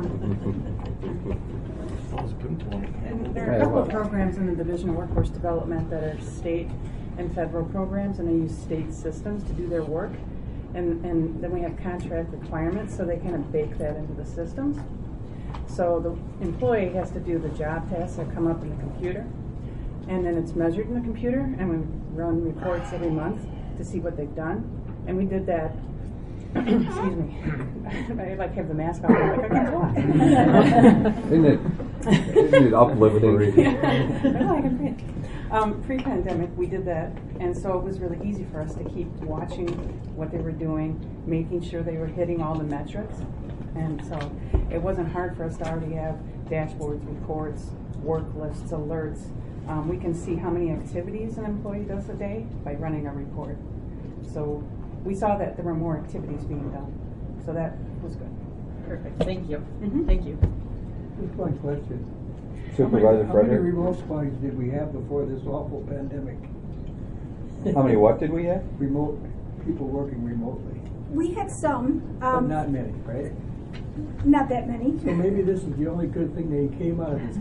And there are a couple of programs in the Division of Workforce Development that are state and federal programs, and they use state systems to do their work. And then we have contract requirements, so they kind of bake that into the systems. So the employee has to do the job tasks that come up in the computer, and then it's measured in the computer, and we run reports every month to see what they've done. And we did that. Excuse me. I like have the mask on. I'm like, I can't talk. Isn't it uplifting? No, I can breathe. Pre-pandemic, we did that, and so it was really easy for us to keep watching what they were doing, making sure they were hitting all the metrics. And so it wasn't hard for us to already have dashboards, reports, work lists, alerts. We can see how many activities an employee does a day by running a report. So we saw that there were more activities being done. So that was good. Perfect. Thank you. Mm-hmm. Thank you. Just one question. Supervisor How many Frederick? remote squads did we have before this awful pandemic? How many what did we have? Remote, people working remotely. We had some. But not many, right? Not that many. So maybe this is the only good thing that came out of this.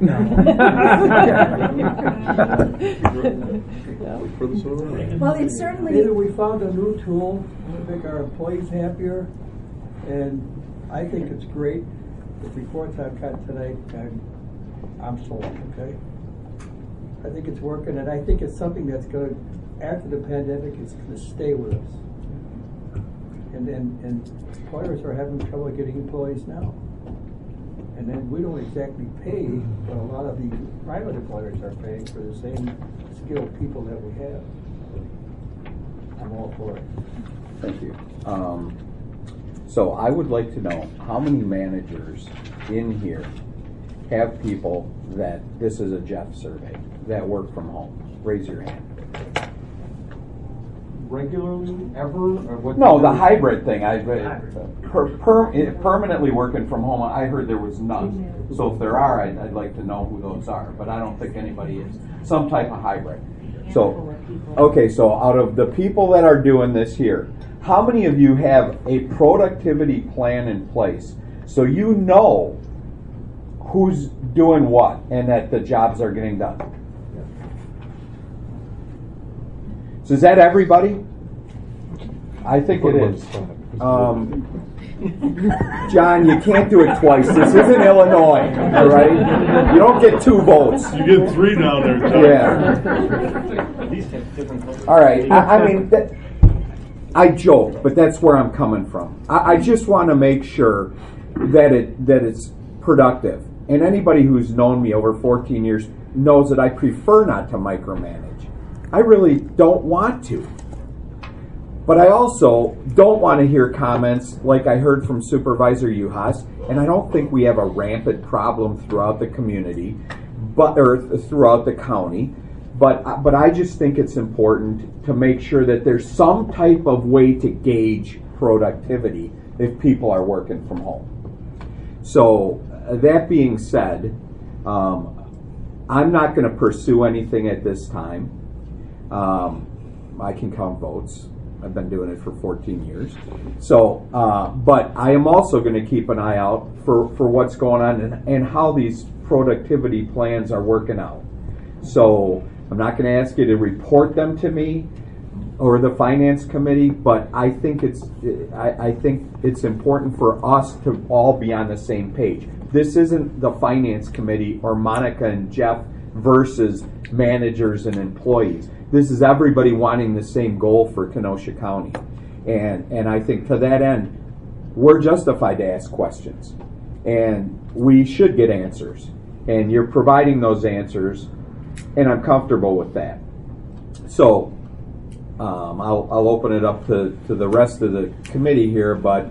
Well, it's certainly. Either we found a new tool to make our employees happier, and I think it's great. The reports I've got tonight, I'm sold, okay? I think it's working, and I think it's something that's going to, after the pandemic, it's going to stay with us. And employers are having trouble getting employees now. And then we don't exactly pay what a lot of the private employers are paying for the same skilled people that we have. I'm all for it. Thank you. So I would like to know how many managers in here have people that, this is a Jeff survey, that work from home? Raise your hand. Regularly, ever, or what? No, the hybrid thing. Permanently working from home, I heard there was none. So if there are, I'd like to know who those are. But I don't think anybody is. Some type of hybrid. So, okay, so out of the people that are doing this here, how many of you have a productivity plan in place so you know who's doing what and that the jobs are getting done? So is that everybody? I think it is. John, you can't do it twice. This isn't Illinois, all right? You don't get 2 votes. You get 3 down there, John. Yeah. All right. I mean, I joke, but that's where I'm coming from. I just want to make sure that it's productive. And anybody who's known me over 14 years knows that I prefer not to micromanage. I really don't want to. But I also don't want to hear comments like I heard from Supervisor Uhas, and I don't think we have a rampant problem throughout the community, or throughout the county. But I just think it's important to make sure that there's some type of way to gauge productivity if people are working from home. So that being said, I'm not going to pursue anything at this time. I can count votes. I've been doing it for 14 years. So, but I am also going to keep an eye out for what's going on and how these productivity plans are working out. So I'm not going to ask you to report them to me or the finance committee, but I think it's important for us to all be on the same page. This isn't the finance committee or Monica and Jeff versus managers and employees. This is everybody wanting the same goal for Kenosha County. And I think to that end, we're justified to ask questions. And we should get answers. And you're providing those answers, and I'm comfortable with that. So I'll open it up to the rest of the committee here, but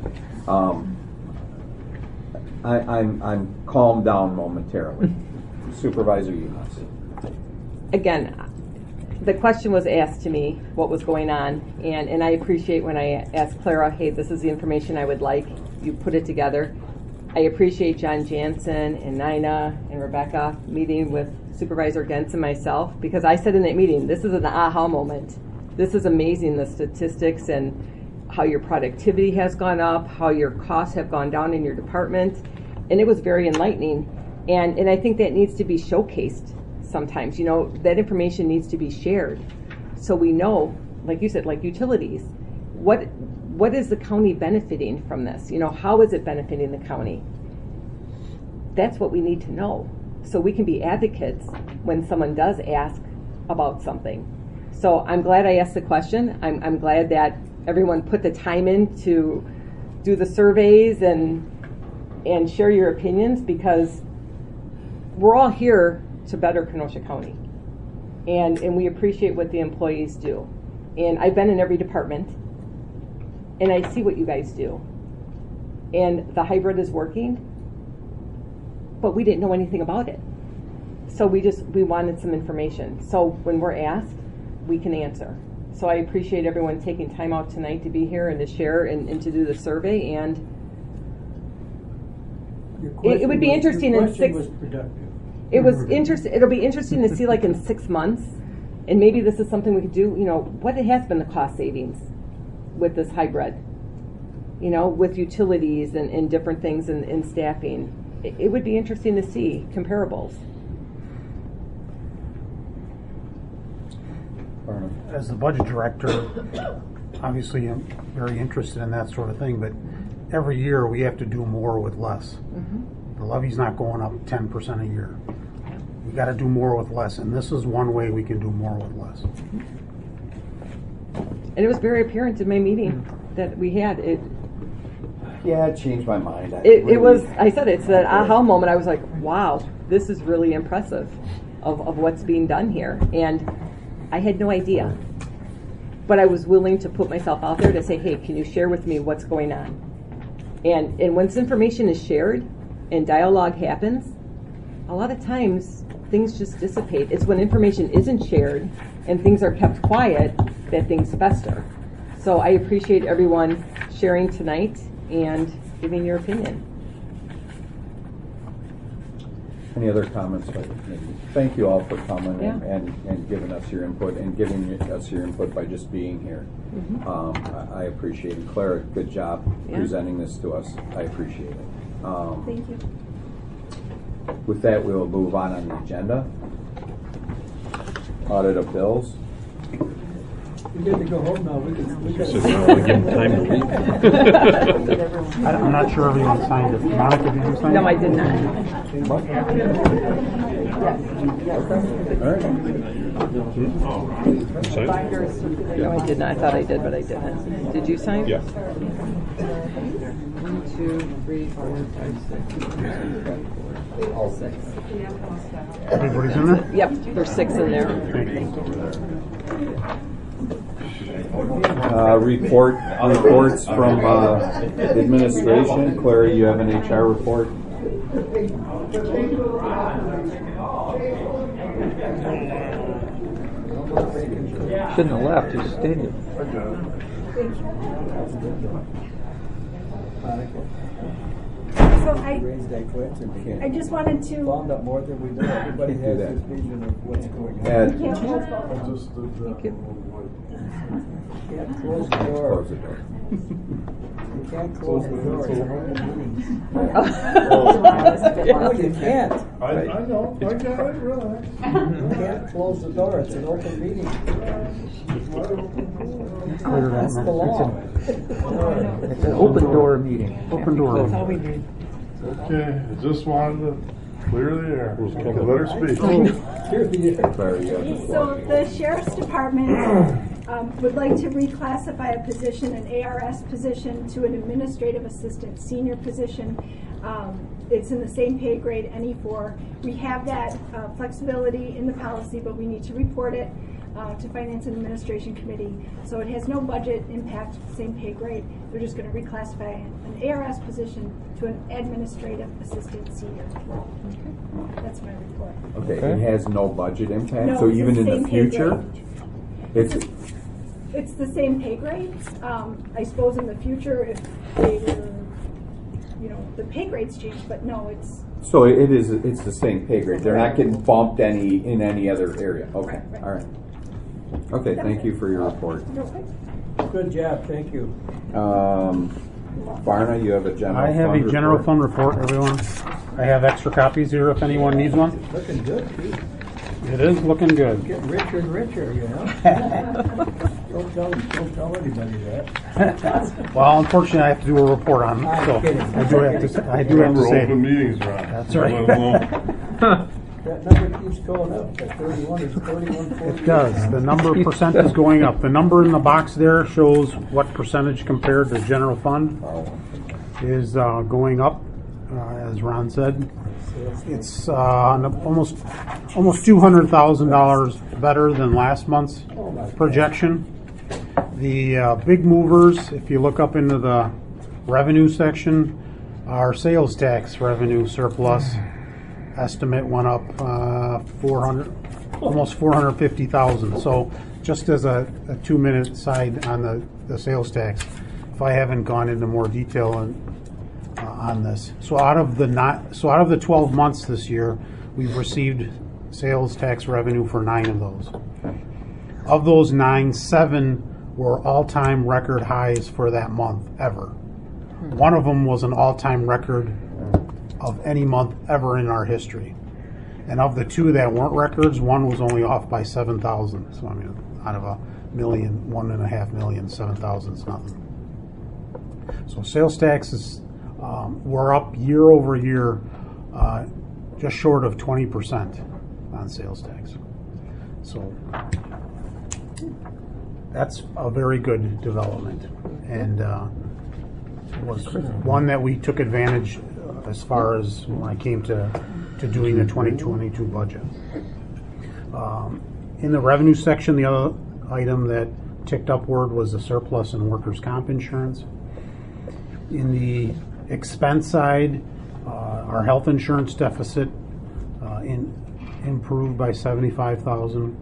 I'm calmed down momentarily. Supervisor Uhas. Again, the question was asked to me, what was going on, and I appreciate when I asked Clara, hey, this is the information I would like, you put it together. I appreciate John Jansen and Nina and Rebecca meeting with Supervisor Gentz and myself, because I said in that meeting, this is an aha moment. This is amazing, the statistics and how your productivity has gone up, how your costs have gone down in your department, and it was very enlightening. And I think that needs to be showcased sometimes. You know, that information needs to be shared so we know, like you said, like utilities, what is the county benefiting from this? You know, how is it benefiting the county? That's what we need to know so we can be advocates when someone does ask about something. So I'm glad I asked the question. I'm glad that everyone put the time in to do the surveys and share your opinions, because we're all here to better Kenosha County. And we appreciate what the employees do. And I've been in every department, and I see what you guys do. And the hybrid is working, but we didn't know anything about it. So we wanted some information. So when we're asked, we can answer. So I appreciate everyone taking time out tonight to be here and to share and to do the survey. And it would be interesting in 6 was productive. It was interesting. It'll be interesting to see, like in 6 months, and maybe this is something we could do. You know, what has been the cost savings with this hybrid? you know, with utilities and different things in staffing. It would be interesting to see comparables. As the budget director, obviously I'm very interested in that sort of thing, but every year we have to do more with less. The levy's not going up 10% a year. We got to do more with less, and this is one way we can do more with less. And it was very apparent in my meeting that we had it. Yeah, it changed my mind. It was, I said, it's that aha moment. I was like, wow, this is really impressive of what's being done here. And I had no idea. But I was willing to put myself out there to say, hey, can you share with me what's going on? And once information is shared and dialogue happens, a lot of times things just dissipate. It's when information isn't shared and things are kept quiet that things fester. So I appreciate everyone sharing tonight and giving your opinion. Any other comments by the committee? Thank you all for coming Yeah. and giving us your input and giving us your input by just being here. I appreciate it. Clara, good job presenting this to us. I appreciate it. Thank you. With that, we will move on the agenda. Audit of bills. We get to go home now. We can Give them time to read. I'm not sure everyone signed it. Monica, did you sign it? No, I did not. No, I did not. I thought I did, but I didn't. Did you sign? Yeah. 1, 2, 3, 4, 5, 6. 6. Everybody's in there? Yep, there's 6 in there. Reports from administration. Clara, you have an HR report? Shouldn't have left, he stayed. So I just wanted to found out more than we know. Everybody has this vision of what's going on. Ed. You can't close Close the door. Close the door. You can't close the door. It's an open meeting. Oh. No, you can't. I know, I got it, relax. You can't close the door. It's an open meeting. That's the law. It's an open door meeting. Open door. That's all we need. Okay, I just wanted to clear the air. Let her speak. Clara, you have the floor. So the Sheriff's Department would like to reclassify a position, an ARS position, to an administrative assistant senior position. It's in the same pay grade, NE4. We have that flexibility in the policy, but we need to report it to Finance and Administration Committee. So it has no budget impact, same pay grade. They're just going to reclassify an ARS position to an administrative assistant senior. That's my report. Okay, it has no budget impact, No, so it's even the in the same pay future, grade. It's the same pay grade. I suppose in the future, if they were, the pay grades change, but no, it's. So it's the same pay grade. They're not getting bumped in any other area. Okay, Right. all right. Okay, thank you for your report. Good job. Thank you. Varna, you have a general I have fund a general report? fund report, everyone. I have extra copies here if anyone needs one. Looking good, too. It is looking good. Getting richer and richer, Don't tell anybody that. Well, unfortunately, I have to do a report on it, so kidding. I do have to say. Open meetings, Ron. That's Let right. them know. That number keeps going up. That 31 is 31.48. It does. The number percent is going up. The number in the box there shows what percentage compared to general fund is going up, as Ron said. It's almost $200,000 better than last month's projection. The big movers, if you look up into the revenue section, our sales tax revenue surplus estimate went up almost 450,000. So just as a 2-minute side on the sales tax, if I haven't gone into more detail on this. So out of the 12 months this year, we've received sales tax revenue for 9 of those. Of those 9, 7 were all-time record highs for that month ever. One of them was an all-time record of any month ever in our history. And of the two that weren't records, one was only off by 7,000. So I mean, out of 1.5 million, 7,000 is nothing. So sales taxes were up year over year, just short of 20% on sales tax. So that's a very good development, and was one that we took advantage as far as when I came to doing the 2022 budget. In the revenue section, the other item that ticked upward was the surplus in workers' comp insurance. In the expense side, our health insurance deficit improved by $75,000.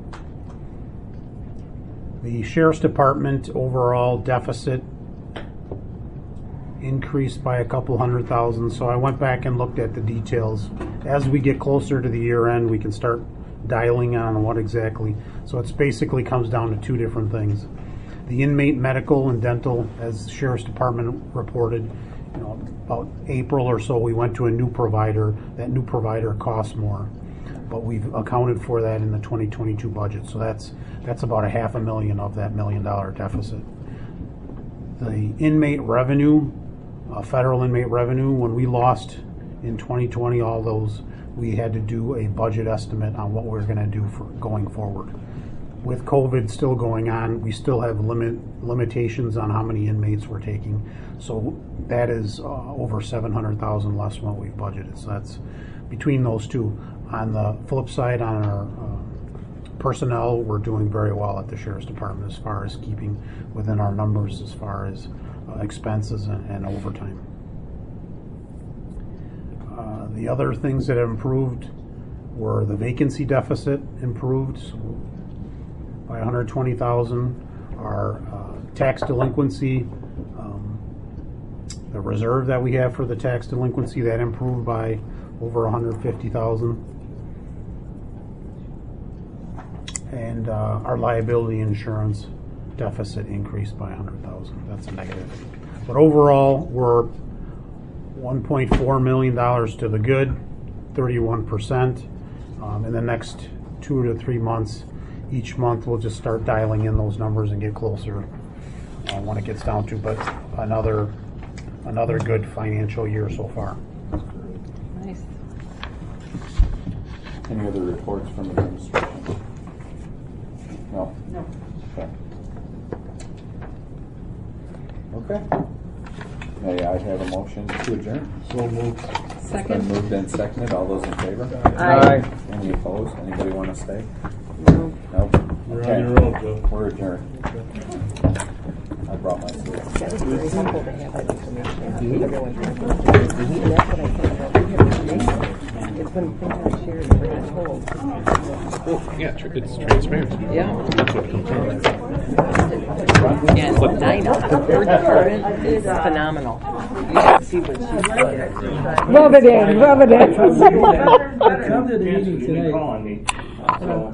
The Sheriff's Department overall deficit increased by a couple $100,000. So I went back and looked at the details. As we get closer to the year end, we can start dialing on what exactly. So it's basically comes down to two different things. The inmate medical and dental, as the Sheriff's Department reported, about April or so, we went to a new provider. That new provider costs more, but we've accounted for that in the 2022 budget. So that's about $500,000 of that $1 million deficit. The inmate revenue, federal inmate revenue, when we lost in 2020 all those, we had to do a budget estimate on what we're going to do for going forward. With COVID still going on, we still have limitations on how many inmates we're taking. So that is over $700,000 less than what we've budgeted. So that's between those two. On the flip side, on our personnel, we're doing very well at the Sheriff's Department as far as keeping within our numbers as far as expenses and overtime. The other things that have improved were the vacancy deficit improved by $120,000. Our tax delinquency, the reserve that we have for the tax delinquency, that improved by over $150,000. And our liability insurance deficit increased by $100,000. That's a negative. But overall, we're $1.4 million to the good, 31%. In the next 2 to 3 months, each month we'll just start dialing in those numbers and get closer when it gets down to. But another good financial year so far. Nice. Any other reports from the administration? No? No. Okay. May I have a motion to adjourn? So moved. It's been moved and seconded. All those in favor? Aye. Any opposed? Anybody want to stay? No. Nope. You're Okay. on your own, Joe. We're adjourned. I brought my food. That was very helpful to have that information. Everyone has it. And that's what I said about we have information. It's when things are shared, we're not told. Well, yeah, it's transparent. Yeah. That's what comes out. And 9 of the third department is phenomenal. You should see what she's done. Rub it in, rub it in. I come to the meeting today.